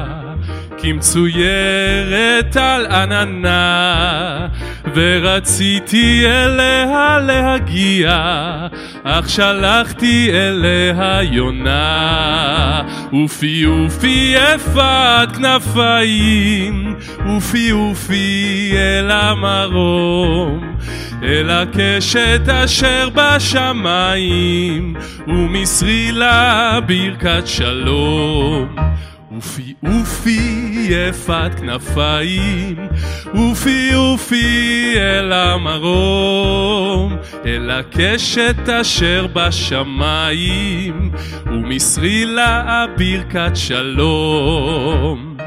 כמצוירת על עננה, ורציתי אליה להגיע, אך שלחתי אליה יונה. אופי אופי יפת כנפיים, אופי אופי אל המרום, אל הקשת אשר בשמיים, ומסרי לה ברכת שלום. אופי אופי יפת כנפיים, אופי אופי אל המרום, אל הקשת אשר בשמיים, ומסרי לה ברכת שלום.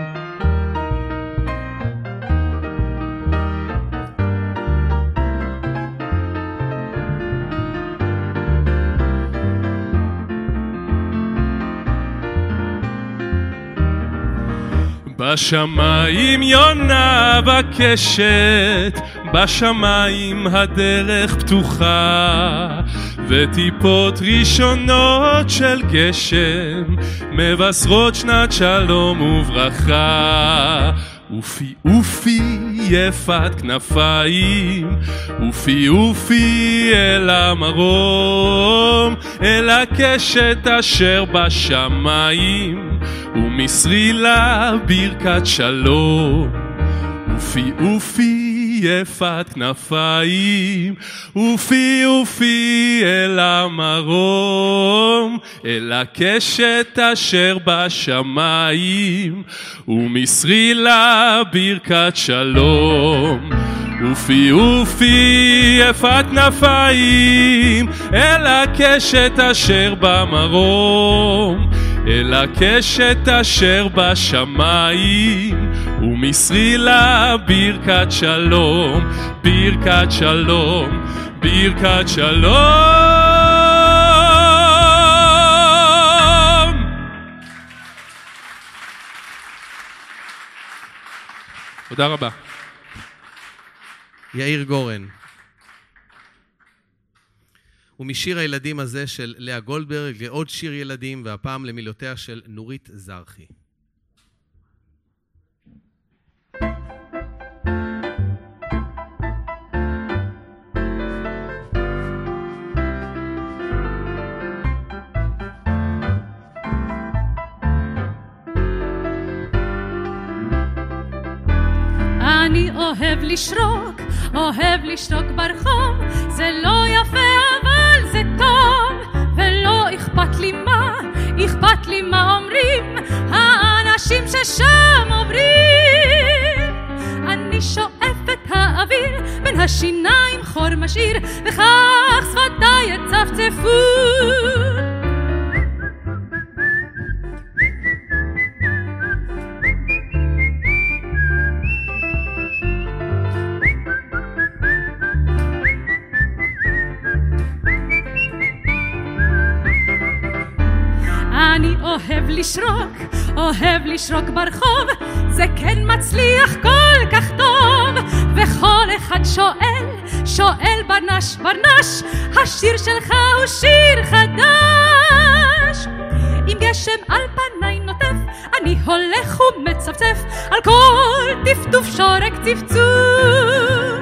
בשמיים יונה בקשת, בשמיים הדרך פתוחה, וטיפות ראשונות של גשם מבשרות שנת שלום וברכה. אופי אופי יפת כנפיים, אופי אופי אל המרום, אל הקשת אשר בשמיים, ומסרי לה ברכת שלום. אופי אופי יפת כנפיים, אופי אופי אל המרום, אל הקשת אשר בשמיים, ומסרי לה ברכת שלום. אופי אופי יפת כנפיים, אל הקשת אשר במרום, אל הקשת אשר בשמיים, ומסרי לה ברכת שלום, ברכת שלום, ברכת שלום. תודה רבה. יאיר גורן. ומשיר הילדים הזה של לאה גולדברג לעוד שיר ילדים, והפעם למילותיה של נורית זרחי. אני אוהב לשרוק, אוהב לשרוק ברחוב, זה לא יפה אבל זה טוב, ולא אכפת לי מה, אכפת לי מה אומרים האנשים ששם עוברים. אני שואף את האוויר בין השיניים חור משאיר, וכך שפתיי יצפצפו. אני אוהב לשרוק, אוהב לשרוק ברחוב, זה כן מצליח כל כך טוב. וכל אחד שואל, שואל ברנש, ברנש, השיר שלך הוא שיר חדש. אם גשם על פניי נוטף, אני הולך ומצפצף על כל טפטוף שורק צפצוף.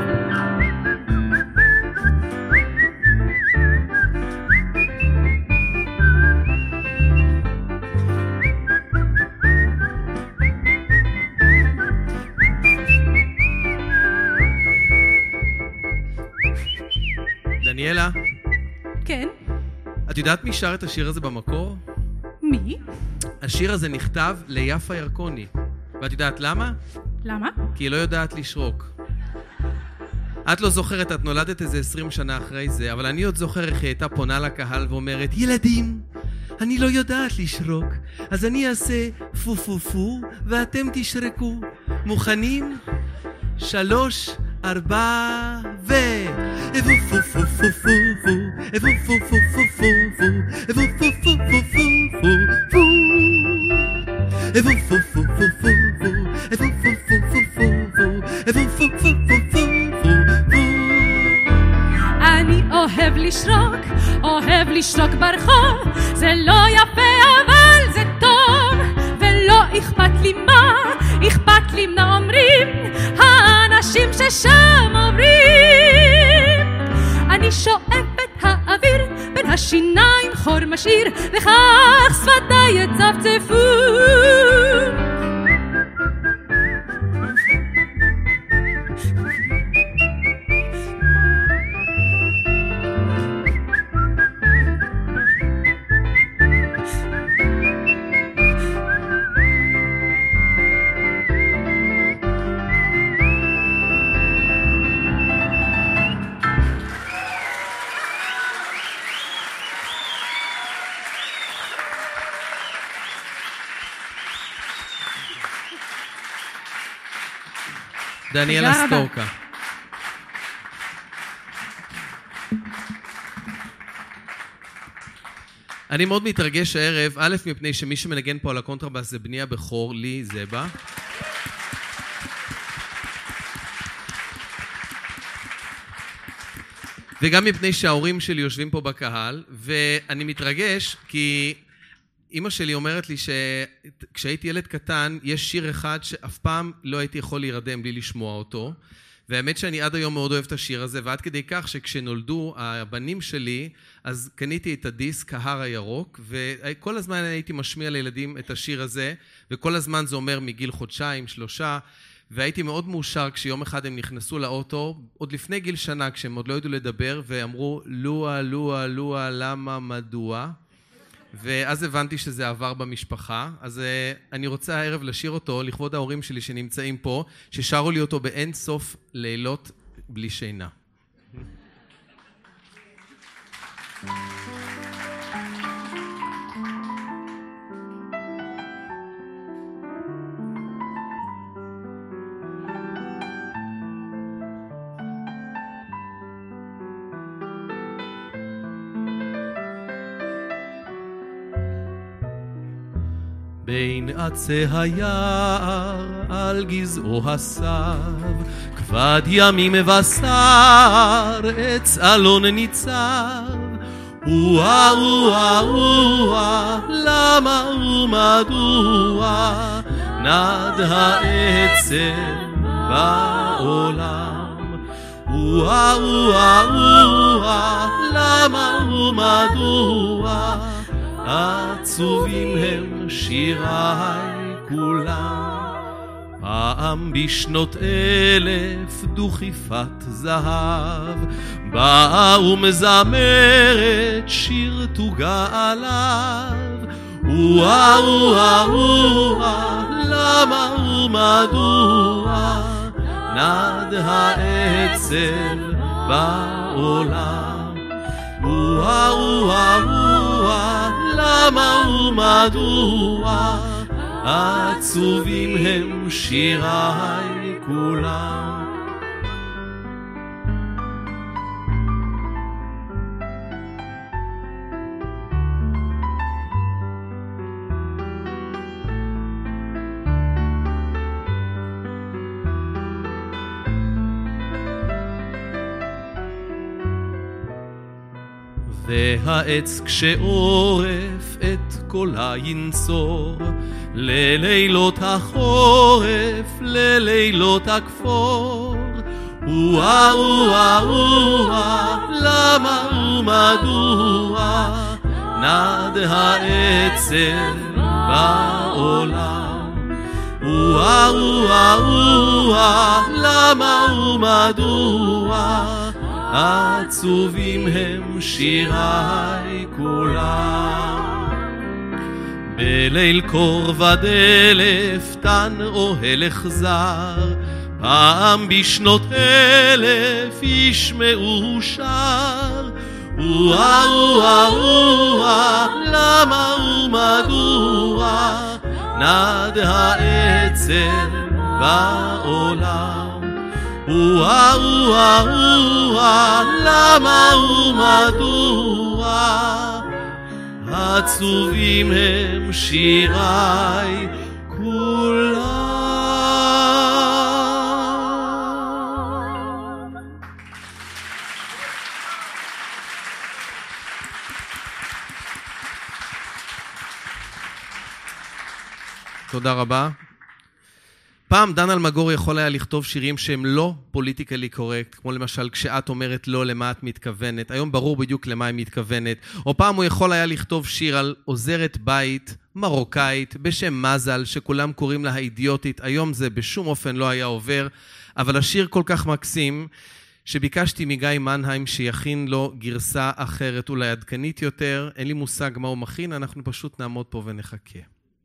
דניאלה? כן? את יודעת מי שר את השיר הזה במקור? מי? השיר הזה נכתב ליפה ירקוני. ואת יודעת למה? למה? כי היא לא יודעת לשרוק. את לא זוכרת, את נולדת איזה עשרים שנה אחרי זה, אבל אני עוד זוכר איך היא הייתה פונה לקהל ואומרת, ילדים, אני לא יודעת לשרוק, אז אני אעשה פו פו פו ואתם תשרקו. מוכנים? שלוש, ארבע, ו... אבו פו פו פו פו פו, אבו פו פו פו פו פו, אבו פו פו פו פו פו פו, אבו פו פו פו פו פו, אבו פו פו פו פו פו, אבו פו פו פו פו פו. אני אוהב לשרוק, אוהב לשרוק ברחוב, זה לא יפה אבל זה טוב, ולא אכפת לי מה, אכפת לי מה אומרים האנשים ששם עוברים. אני שואפת האוויר בין השיניים חור משאיר, וכך שפתיי יצפצפו. דניאלה סטורקה. אני מאוד מתרגש הערב, א', מפני שמי שמנגן פה על הקונטרבאס זה בני הבכור, לי זבה. וגם מפני שההורים שלי יושבים פה בקהל, ואני מתרגש כי אמא שלי אומרת לי שכשהייתי ילד קטן, יש שיר אחד שאף פעם לא הייתי יכול להירדם בלי לשמוע אותו, והאמת שאני עד היום מאוד אוהב את השיר הזה, ועד כדי כך שכשנולדו הבנים שלי, אז קניתי את הדיסק, ההר הירוק, וכל הזמן הייתי משמיע לילדים את השיר הזה, וכל הזמן זה אומר מגיל חודשיים, שלושה, והייתי מאוד מאושר כשיום אחד הם נכנסו לאוטו, עוד לפני גיל שנה, כשהם עוד לא ידעו לדבר, ואמרו, לואה, לואה, לואה, למה, מדוע? ואז הבנתי שזה עבר במשפחה, אז אני רוצה הערב לשיר אותו לכבוד ההורים שלי שנמצאים פה, ששרו לי אותו באין סוף לילות בלי שינה. בין עצי היער על גזעו הסב, כבד ימים מבשר עץ אלון ניצב. וואה וואה וואה למה ומדוע נד העצב בעולם. וואה וואה וואה למה ומדוע עצובים הם שיריי כולם. פעם בשנות אלף דוכיפת זהב באה ומזמרת שיר תוגה עליו. וואה וואה וואה למה ומדוע נד העצב בעולם. וואה וואה וואה למה ומדוע עצובים הם שיריי כולם. והעץ כשעורף את קולה ינצור, ללילות החורף, ללילות הכפור. וואה וואה וואה, למה ומדוע נד העצב בעולם? וואה וואה וואה, למה ומדוע עצובים הם שיריי כולם. בליל קור ודלף תן אוהל אכזר, פעם בשנות אלף ישמעו שר. וואה וואה וואה, למה ומדוע נד העצב בעולם? וואה וואה וואה, למה ומדוע עצובים הם שיריי כולם. תודה רבה. פעם דן אלמגור יכול היה לכתוב שירים שהם לא פוליטיקלי קורקט, כמו למשל כשאת אומרת לא, למה את מתכוונת. היום ברור בדיוק למה היא מתכוונת. או פעם הוא יכול היה לכתוב שיר על עוזרת בית מרוקאית בשם מזל, שכולם קוראים לה האידיוטית. היום זה בשום אופן לא היה עובר, אבל השיר כל כך מקסים, שביקשתי מגיא מנהיים שיכין לו גרסה אחרת, אולי עדכנית יותר. אין לי מושג מה הוא מכין, אנחנו פשוט נעמוד פה ונחכה.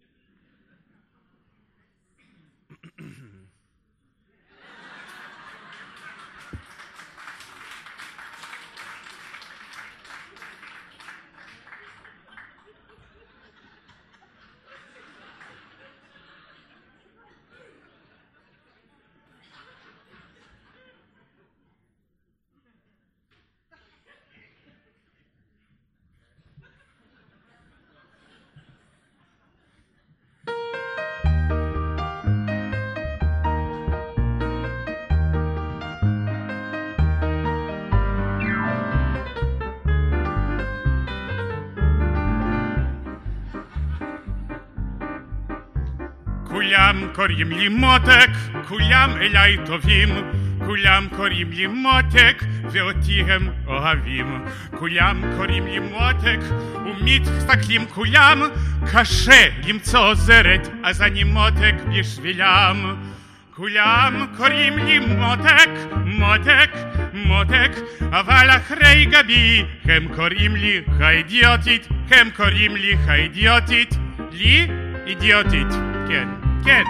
כולם קוראים לי מותק, כולם אליי טובים, כולם קוראים לי מותק ואותי הם אוהבים. כולם קוראים לי מותק ומתסתכלים כולם, קשה למצוא עוזרת אז אני מותק בשבילם. כולם קוראים לי מותק, מותק, מותק, אבל אחרי גבי הם קוראים לי האידיוטית, הם קוראים לי האידיוטית, לי אידיוטית, כן, כן.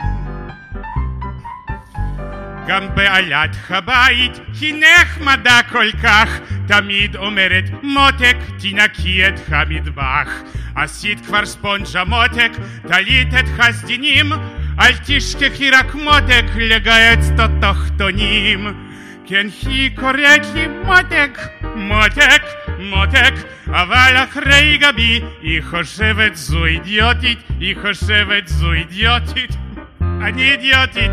גם בעלת הבית היא נחמדה כל כך, תמיד אומרת מותק תנקי את המטבח. עשית כבר ספונג'ה מותק, תלית את הסדינים, אל תשכחי רק מותק לגהץ את התחתונים. כן, היא קוראת לי מותק, מותק, מותק, אבל אחרי גבי היא חושבת זו אידיוטית, היא חושבת זו אידיוטית, אני אידיוטית.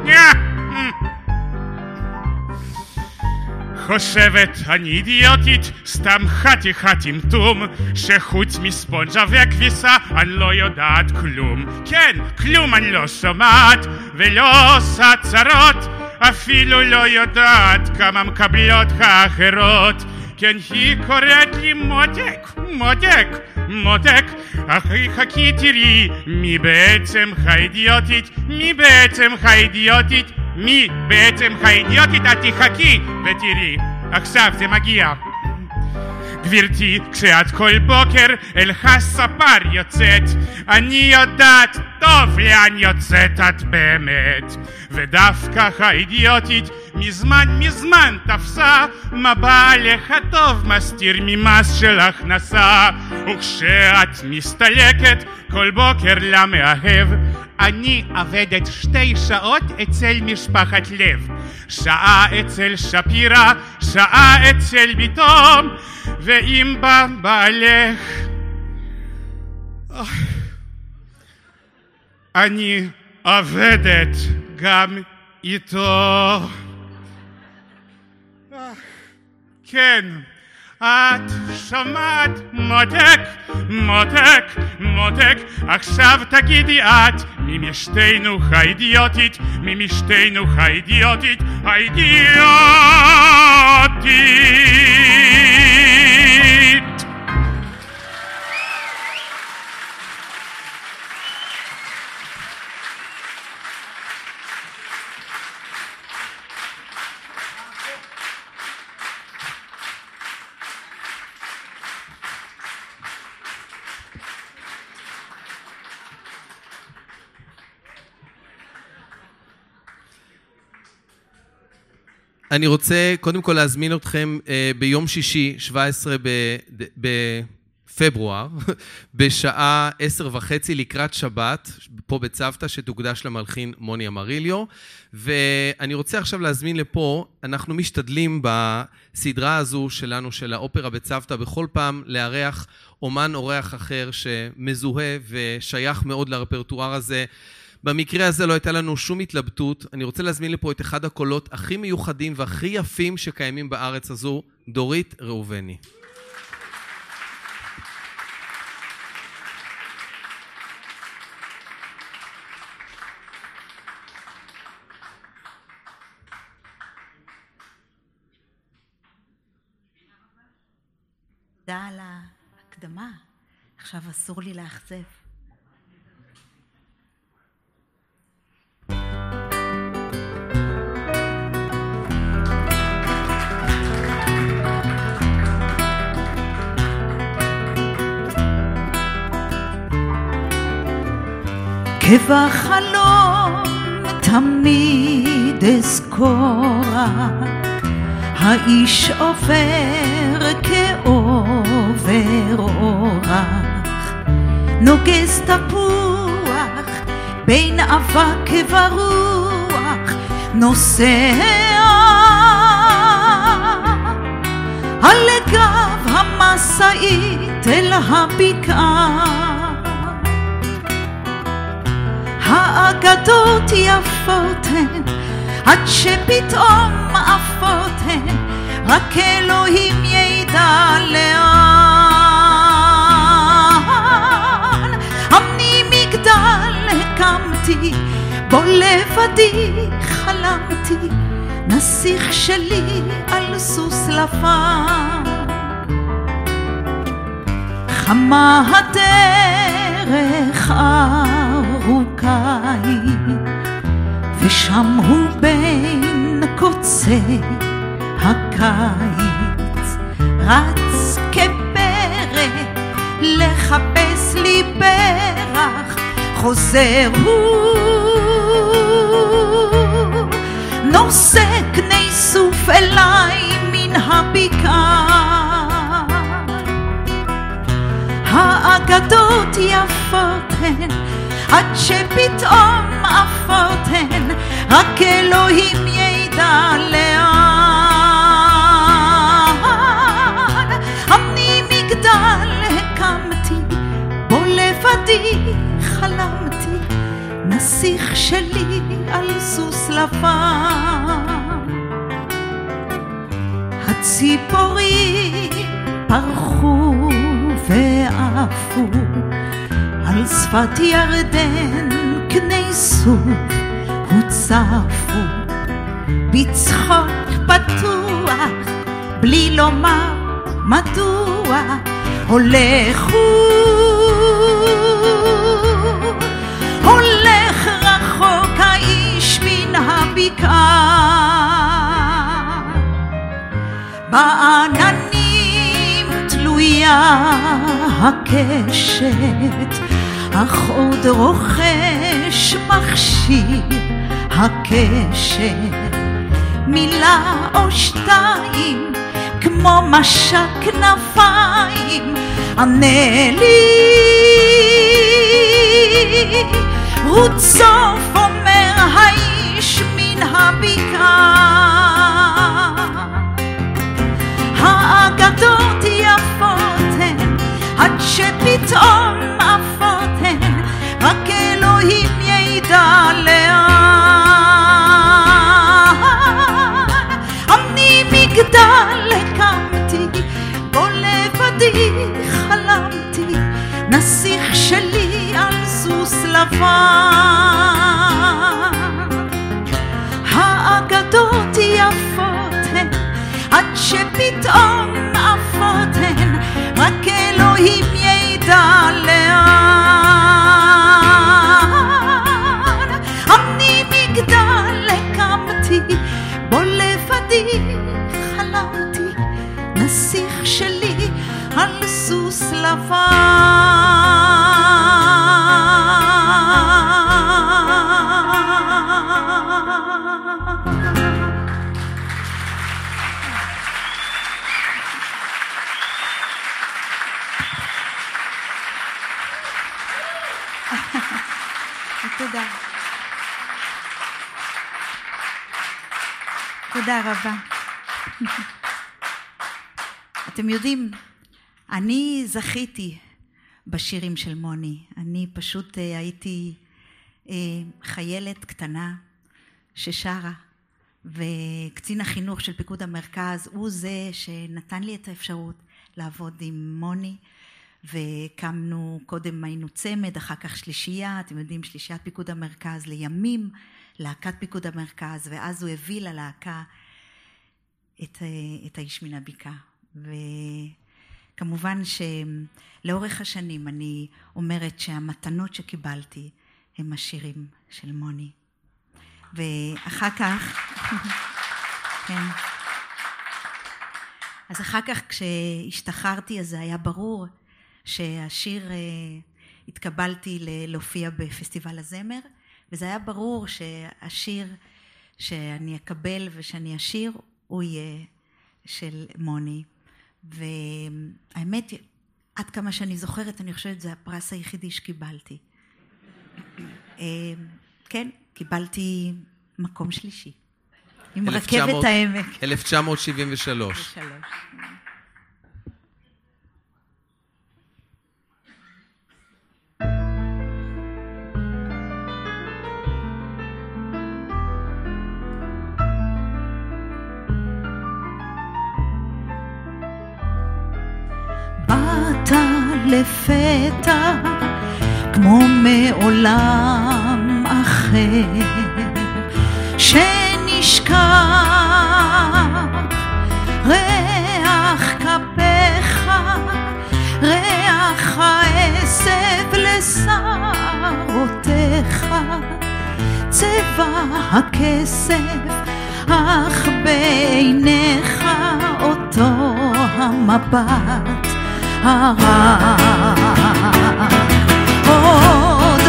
חושבת אני אידיוטית, סתם חתיכת טמטום, שחוץ מספונג'ה וכביסה אני לא יודעת כלום. כן, כלום אני לא שומעת ולא עושה צרות, אפילו לא יודעת כמה מקבלות האחרות. כן, היא קוראת לי מותק, מותק, מותק, אחי חכי תראי מי בעצם האידיוטית, מי בעצם האידיוטית, מי בעצם האידיוטית, את תחכי ותראי, עכשיו זה מגיע. גברתי, כשאת כל בוקר אל הספר יוצאת, אני יודעת טוב לאן יוצאת את באמת. ודווקא האידיוטית מזמן מזמן תפסה מה בעלך הטוב מסתיר ממס של הכנסה. וכשאת מסתלקת כל בוקר למאהב, אני עבדת שתי שעות אצל משפחת לב, שעה אצל שפירה, שעה אצל ביתום, ואם בא בעלך אני עבדת גם איתו. כן, את שומעת מותק, מותק, מותק, עכשיו תגידי את, מי משתינו האידיוטית, מי משתינו האידיוטית, האידיוטית. אני רוצה קודם כל להזמין אתכם אה, ביום שישי, שבע עשרה בפברואר, בשעה עשר וחצי לקראת שבת, פה בצוותא, שתוקדש למלחין מוני אמריליו. ואני רוצה עכשיו להזמין לפה, אנחנו משתדלים בסדרה הזו שלנו, של האופרה בצוותא, בכל פעם לארח אומן אורח אחר שמזוהה ושייך מאוד לרפרטואר הזה. במקרה הזה לא הייתה לנו שום התלבטות. אני רוצה להזמין לפה את אחד הקולות הכי מיוחדים והכי יפים שקיימים בארץ הזו, דורית ראובני. תודה על ההקדמה. עכשיו אסור לי לאכזב. כבחלום תמיד אזכורה, האיש עובר כעובר אורח, נוגס תפוח בין אבק ורוח, נוסע על גב המשאית אל הבקעה. האגדות יפות הן, עד שפתאום עפות הן, רק אלוהים ידע לאן. אני מגדל הקמתי, בו לבדי חלמתי, נסיך שלי על סוס לבן. חמה הדרך ארוכה היא, ושם הוא בין קוצי הקיץ, רץ כפרק לחפש לי פרח, חוזר הוא נושא קני סוף אליי מן הבקעה. האגדות יפות הן, עד שפתאום עפות הן, רק אלוהים ידע לאן. אני מגדל הקמתי, בו לבדי חלמתי, נסיך שלי על סוס לבן. הציפורים פרחו ועפו על שפת ירדן, קני סוף הוצפו בצחוק פתוח, בלי לומר מדוע. הולך הוא, הולך רחוק האיש מן הבקעה, בעננים תלויה הקשת, אך עוד רוחש מכשיר הקשת. מילה או שתיים כמו משק כנפיים, ענה לי רות סוף, אומר האיש מן הבקעה. האגדות יפות הן, עד שפתאום עפות הן, רק אלוהים ידע לאן. אני מגדל הקמתי, חלמתי נסיך שלי על סוס לבן. תודה. תודה רבה. אתם יודעים, אני זכיתי בשירים של מוני. אני פשוט הייתי חיילת קטנה ששרה, וקצין החינוך של פיקוד המרכז הוא זה שנתן לי את האפשרות לעבוד עם מוני, וקמנו, קודם היינו צמד, אחר כך שלישייה, אתם יודעים, שלישיית פיקוד המרכז לימים, להקת פיקוד המרכז, ואז הוא הביא ללהקה את, את האיש מן הבקעה. וכמובן שלאורך השנים אני אומרת שהמתנות שקיבלתי הם השירים של מוני. ואחר כך, כן. אז אחר כך כשהשתחררתי, אז זה היה ברור שהשיר, התקבלתי להופיע בפסטיבל הזמר, וזה היה ברור שהשיר שאני אקבל ושאני אשיר, הוא יהיה של מוני. והאמת, עד כמה שאני זוכרת, אני חושבת זה הפרס היחידי שקיבלתי. כן, קיבלתי מקום שלישי. עם רכבת העמק. אלף תשע מאות שבעים ושלוש. באת לפתע כמו מעולם אחר שנשכח ריח כפיך, ריח העשב לשערותיך, צבע הכסף אך בעיניך אותו המבט הרע. עוד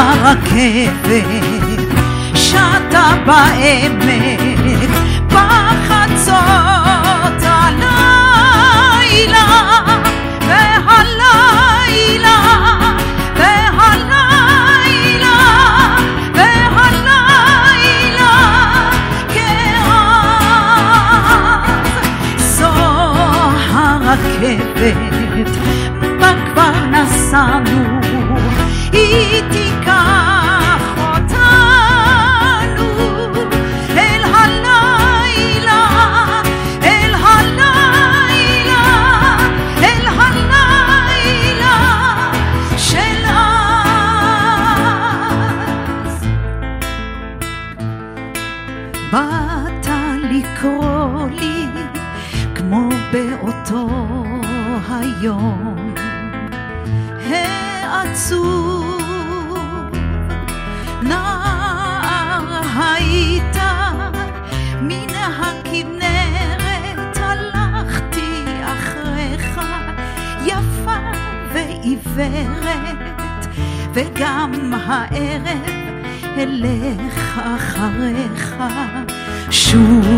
הרכבת שטה בעמק בחצות הלילה, והלילה והלילה והלילה כאז זו הרכבת בה כבר נסענו, היא תיקח אותנו אל הלילה, אל הלילה, אל הלילה של אז. באת לקרוא לי כמו באותו היום העצוב, נער היית מן הכנרת, הלכתי אחריך יפה ועיוורת, וגם הערב אלך אחריך שוב.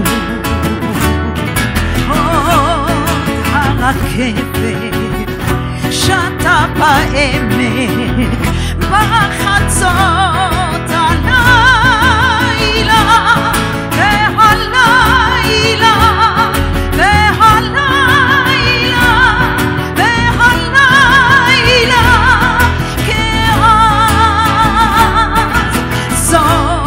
עוד הרכבת שטה בעמק בחצות הלילה, והלילה והלילה והלילה כאז זו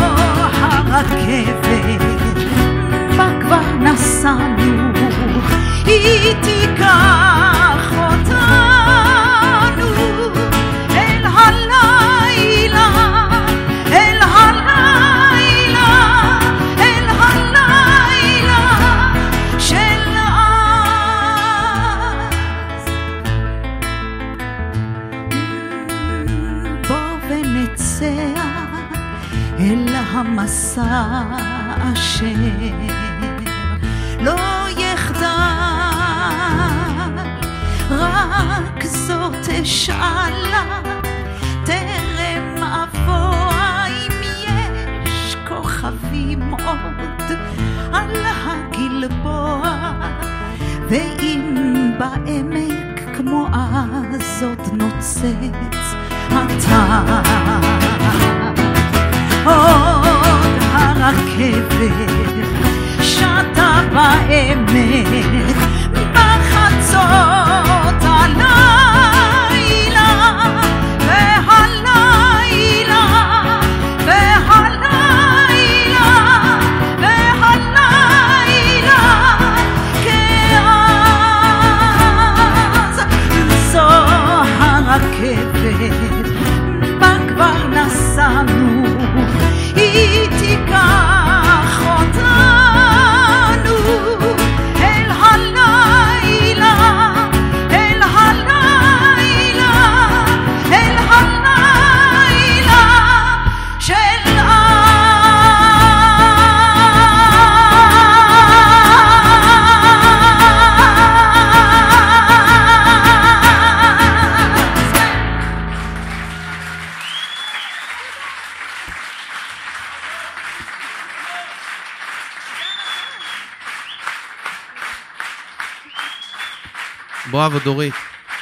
הרכבת בה כבר נסענו, היא תיקח אותנו אל הלילה, אל הלילה, אל הלילה של אז. בוא ונצא אל המסע אשר לא יחדל, רק זאת אשאלה טרם אבוא, אם יש כוכבים עוד על הגלבוע, ואם בעמק כמו אז עוד נוצץ אתה, עוד הרכבת שטה בעמק בחצות הלילה, והלילה והלילה והלילה כאז זו הרכבת בה כבר נסענו, היא תיקח אותנו אל הלילה, אל הלילה, אל הלילה של בואו דורית.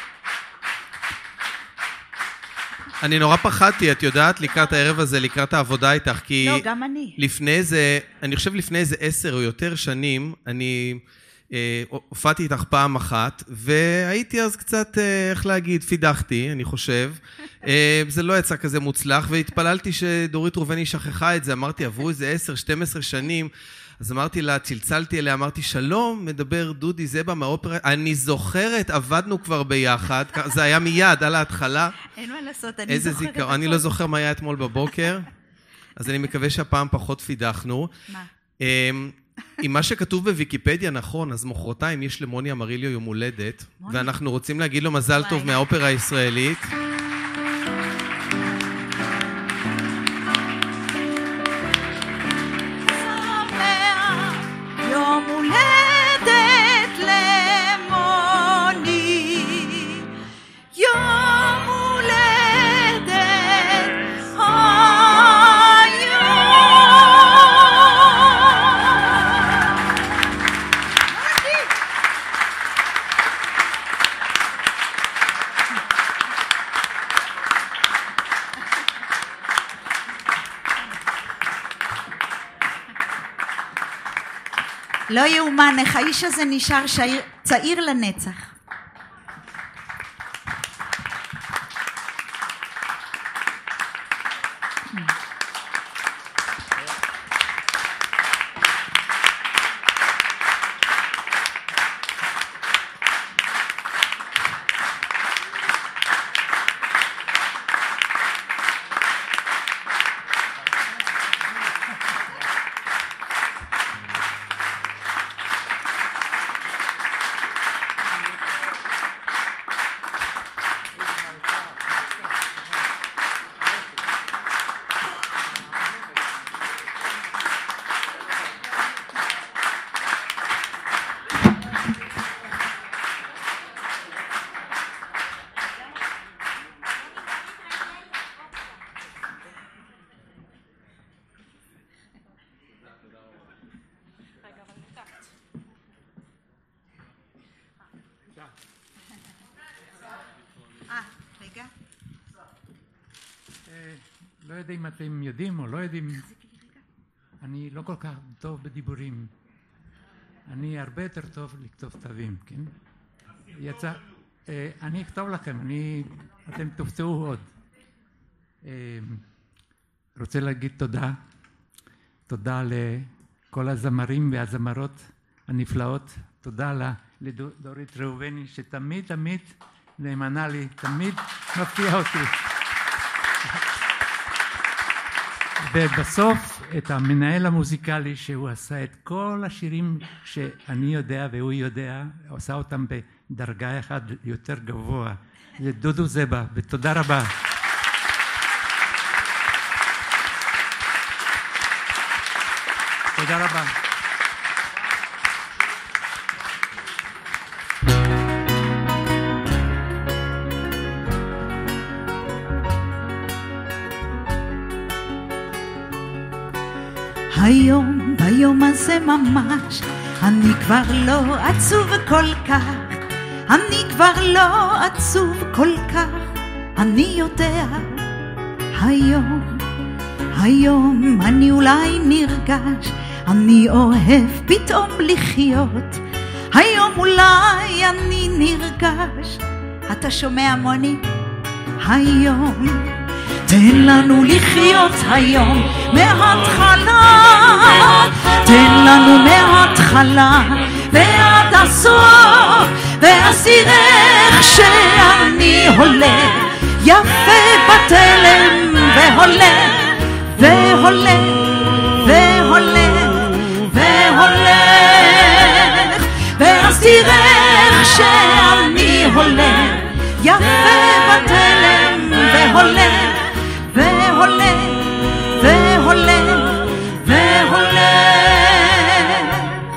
אני נורא פחדתי, את יודעת, לקראת הערב הזה, לקראת העבודה איתך, כי... לא, גם אני. לפני זה, אני חושב לפני איזה עשר או יותר שנים, אני אה, הופעתי איתך פעם אחת, והייתי אז קצת, אה, איך להגיד, פידחתי, אני חושב. אה, זה לא יצא כזה מוצלח, והתפללתי שדורית רובני שכחה את זה. אמרתי, עברו איזה עשר, שתים עשרה שנים, אז אמרתי לה, צלצלתי אליה, אמרתי, שלום, מדבר דודי זבה מהאופרה, אני זוכרת, עבדנו כבר ביחד, זה היה מיד, על ההתחלה. אין מה לעשות, אני איזה זוכרת. זיכרון, אני לא זוכר מה היה אתמול בבוקר, אז אני מקווה שהפעם פחות פידחנו. מה? עם מה שכתוב בוויקיפדיה נכון, אז מחרתיים יש למוני אמריליו יום הולדת, ואנחנו רוצים להגיד לו מזל טוב מהאופרה הישראלית. יום הולדת למוני, יום הולדת לא יאומן, איך האיש הזה נשאר שעיר, צעיר לנצח. לא יודע אם אתם יודעים או לא יודעים, אני לא כל כך טוב בדיבורים. אני הרבה יותר טוב לכתוב תווים, כן? יצא, אני אכתוב לכם, אני, אתם תופתעו עוד. רוצה להגיד תודה, תודה לכל הזמרים והזמרות הנפלאות, תודה לדורית ראובני שתמיד תמיד נאמנה לי, תמיד מפתיע אותי. ובסוף את המנהל המוזיקלי שהוא עשה את כל השירים שאני יודע והוא יודע, עושה אותם בדרגה אחת יותר גבוה, זה דודו זבה, ותודה רבה. תודה רבה. היום, ביום הזה ממש, אני כבר לא עצוב כל כך, אני כבר לא עצוב כל כך, אני יודע, היום, היום אני אולי נרגש, אני אוהב פתאום לחיות, היום אולי אני נרגש, אתה שומע מוני? היום, תן לנו לחיות היום מההתחלה, תן לנו מההתחלה ועד הסוף, ואז תראה איך שאני הולך יפה בתלם והולך והולך והולך והולך, ואז תראה איך שאני הולך יפה בתלם והולך והולך והולך והולך.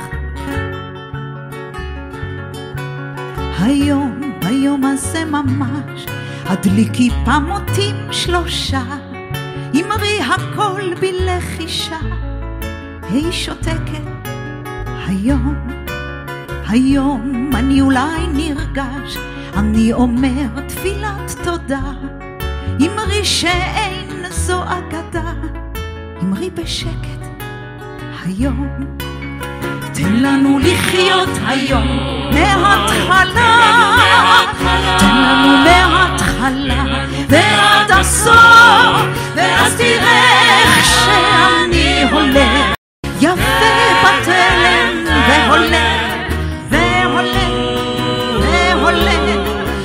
היום, ביום הזה ממש, הדליקי פמותים שלושה, אמרי הכל בלחישה, היא שותקת. היום, היום אני אולי נרגש, אני אומר תפילת תודה, אמרי שאין זו אגדה, אמרי בשקט. היום, תן לנו לחיות היום מההתחלה, תן לנו מההתחלה ועד הסוף, ואז תראה איך שאני הולך יפה בתלם והולך והולך והולך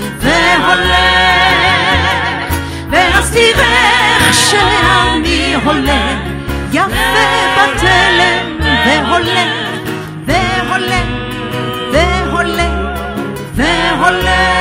והולך, ואז תראה איך שאני הולך יפה בתלם והולך והולך והולך והולך.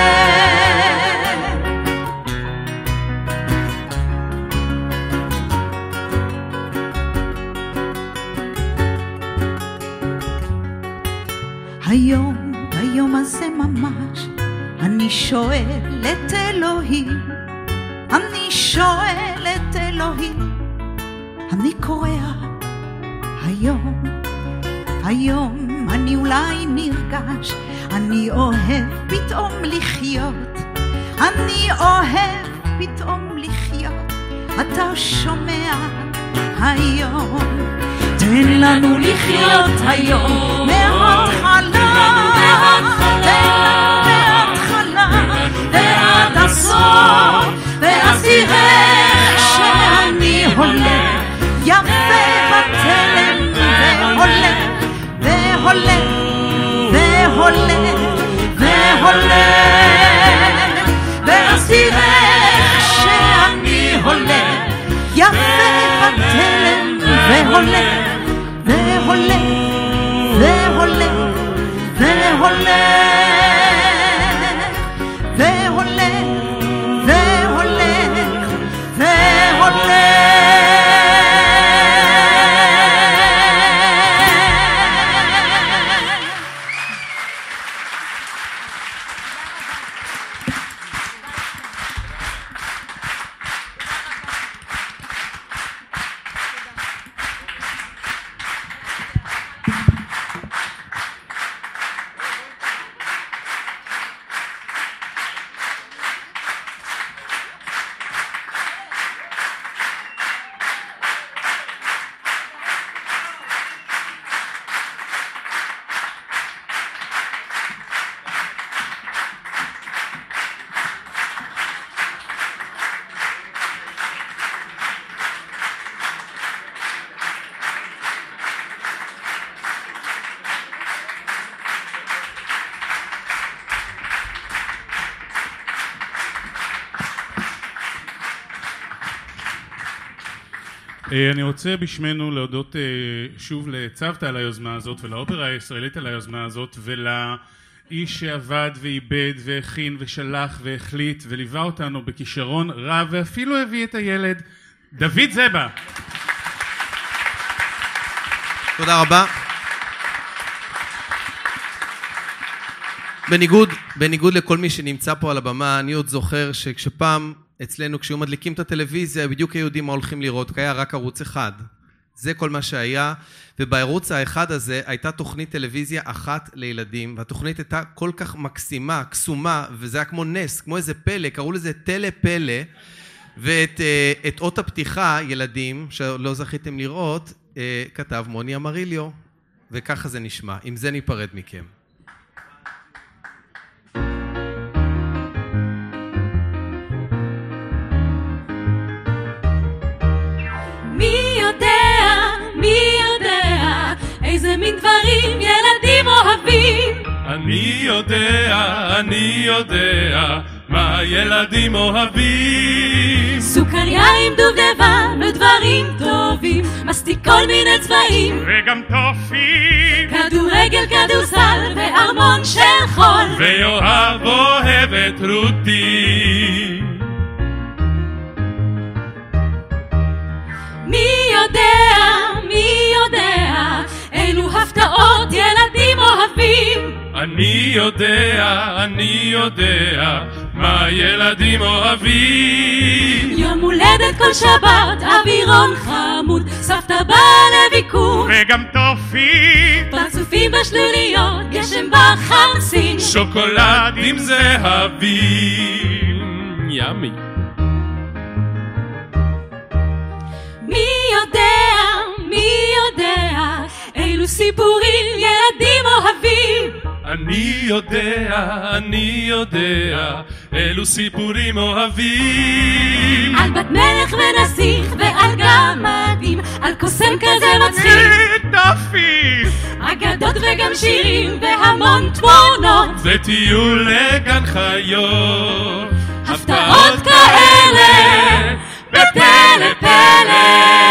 היום, ביום הזה ממש, אני שואל את אלוהים, אני שואל את אלוהים, אני קורא היום, היום אני אולי נרגש, אני אוהב פתאום לחיות, אני אוהב פתאום לחיות, אתה שומע? היום, תן לנו לחיות היום מההתחלה, תן לנו מההתחלה ועד הסוף, ואז תראה איך שאני הולך יפה בתלם והולך והולך והולך והולך, ואז תראה איך שאני הולך יפה בתלם והולך והולך והולך והולך והולך והולך והולך. אני רוצה בשמנו להודות שוב לצוותא על היוזמה הזאת ולאופרה הישראלית על היוזמה הזאת ולאיש שעבד ואיבד והכין ושלח והחליט וליווה אותנו בכישרון רב ואפילו הביא את הילד, דוד זבה. תודה רבה. בניגוד, בניגוד לכל מי שנמצא פה על הבמה, אני עוד זוכר שכשפעם אצלנו, כשהיו מדליקים את הטלוויזיה, בדיוק היו יודעים מה הולכים לראות, כי היה רק ערוץ אחד. זה כל מה שהיה, ובערוץ האחד הזה הייתה תוכנית טלוויזיה אחת לילדים, והתוכנית הייתה כל כך מקסימה, קסומה, וזה היה כמו נס, כמו איזה פלא, קראו לזה טלה פלא, ואת את אות הפתיחה, ילדים, שלא זכיתם לראות, כתב מוני אמריליו, וככה זה נשמע. עם זה ניפרד מכם. מי יודע, מי יודע, איזה מין דברים ילדים אוהבים. אני יודע, אני יודע, מה ילדים אוהבים. סוכריה עם דובדבן ודברים טובים, מסטיק כל מיני צבעים, וגם טופי, כדורגל, כדורסל וארמון של חול. ויואב אוהב את רותי. מי יודע, מי יודע, אילו הפתעות ילדים אוהבים. אני יודע, אני יודע, מה ילדים אוהבים. יום הולדת כל שבת, אווירון חמוד, סבתא באה לביקור, וגם טופי, פרצופים בשלוליות, גשם בחמסין, שוקולד עם זהבים. ימי. מי יודע, מי יודע, אילו סיפורים ילדים אוהבים. אני יודע, אני יודע, אלו סיפורים אוהבים. על בת מלך ונסיך ועל גמדים, על קוסם כזה מצחיק, טופי, אגדות וגם שירים והמון תמונות, וטיול לגן חיות, הפתעות כאלה בטלה פלא.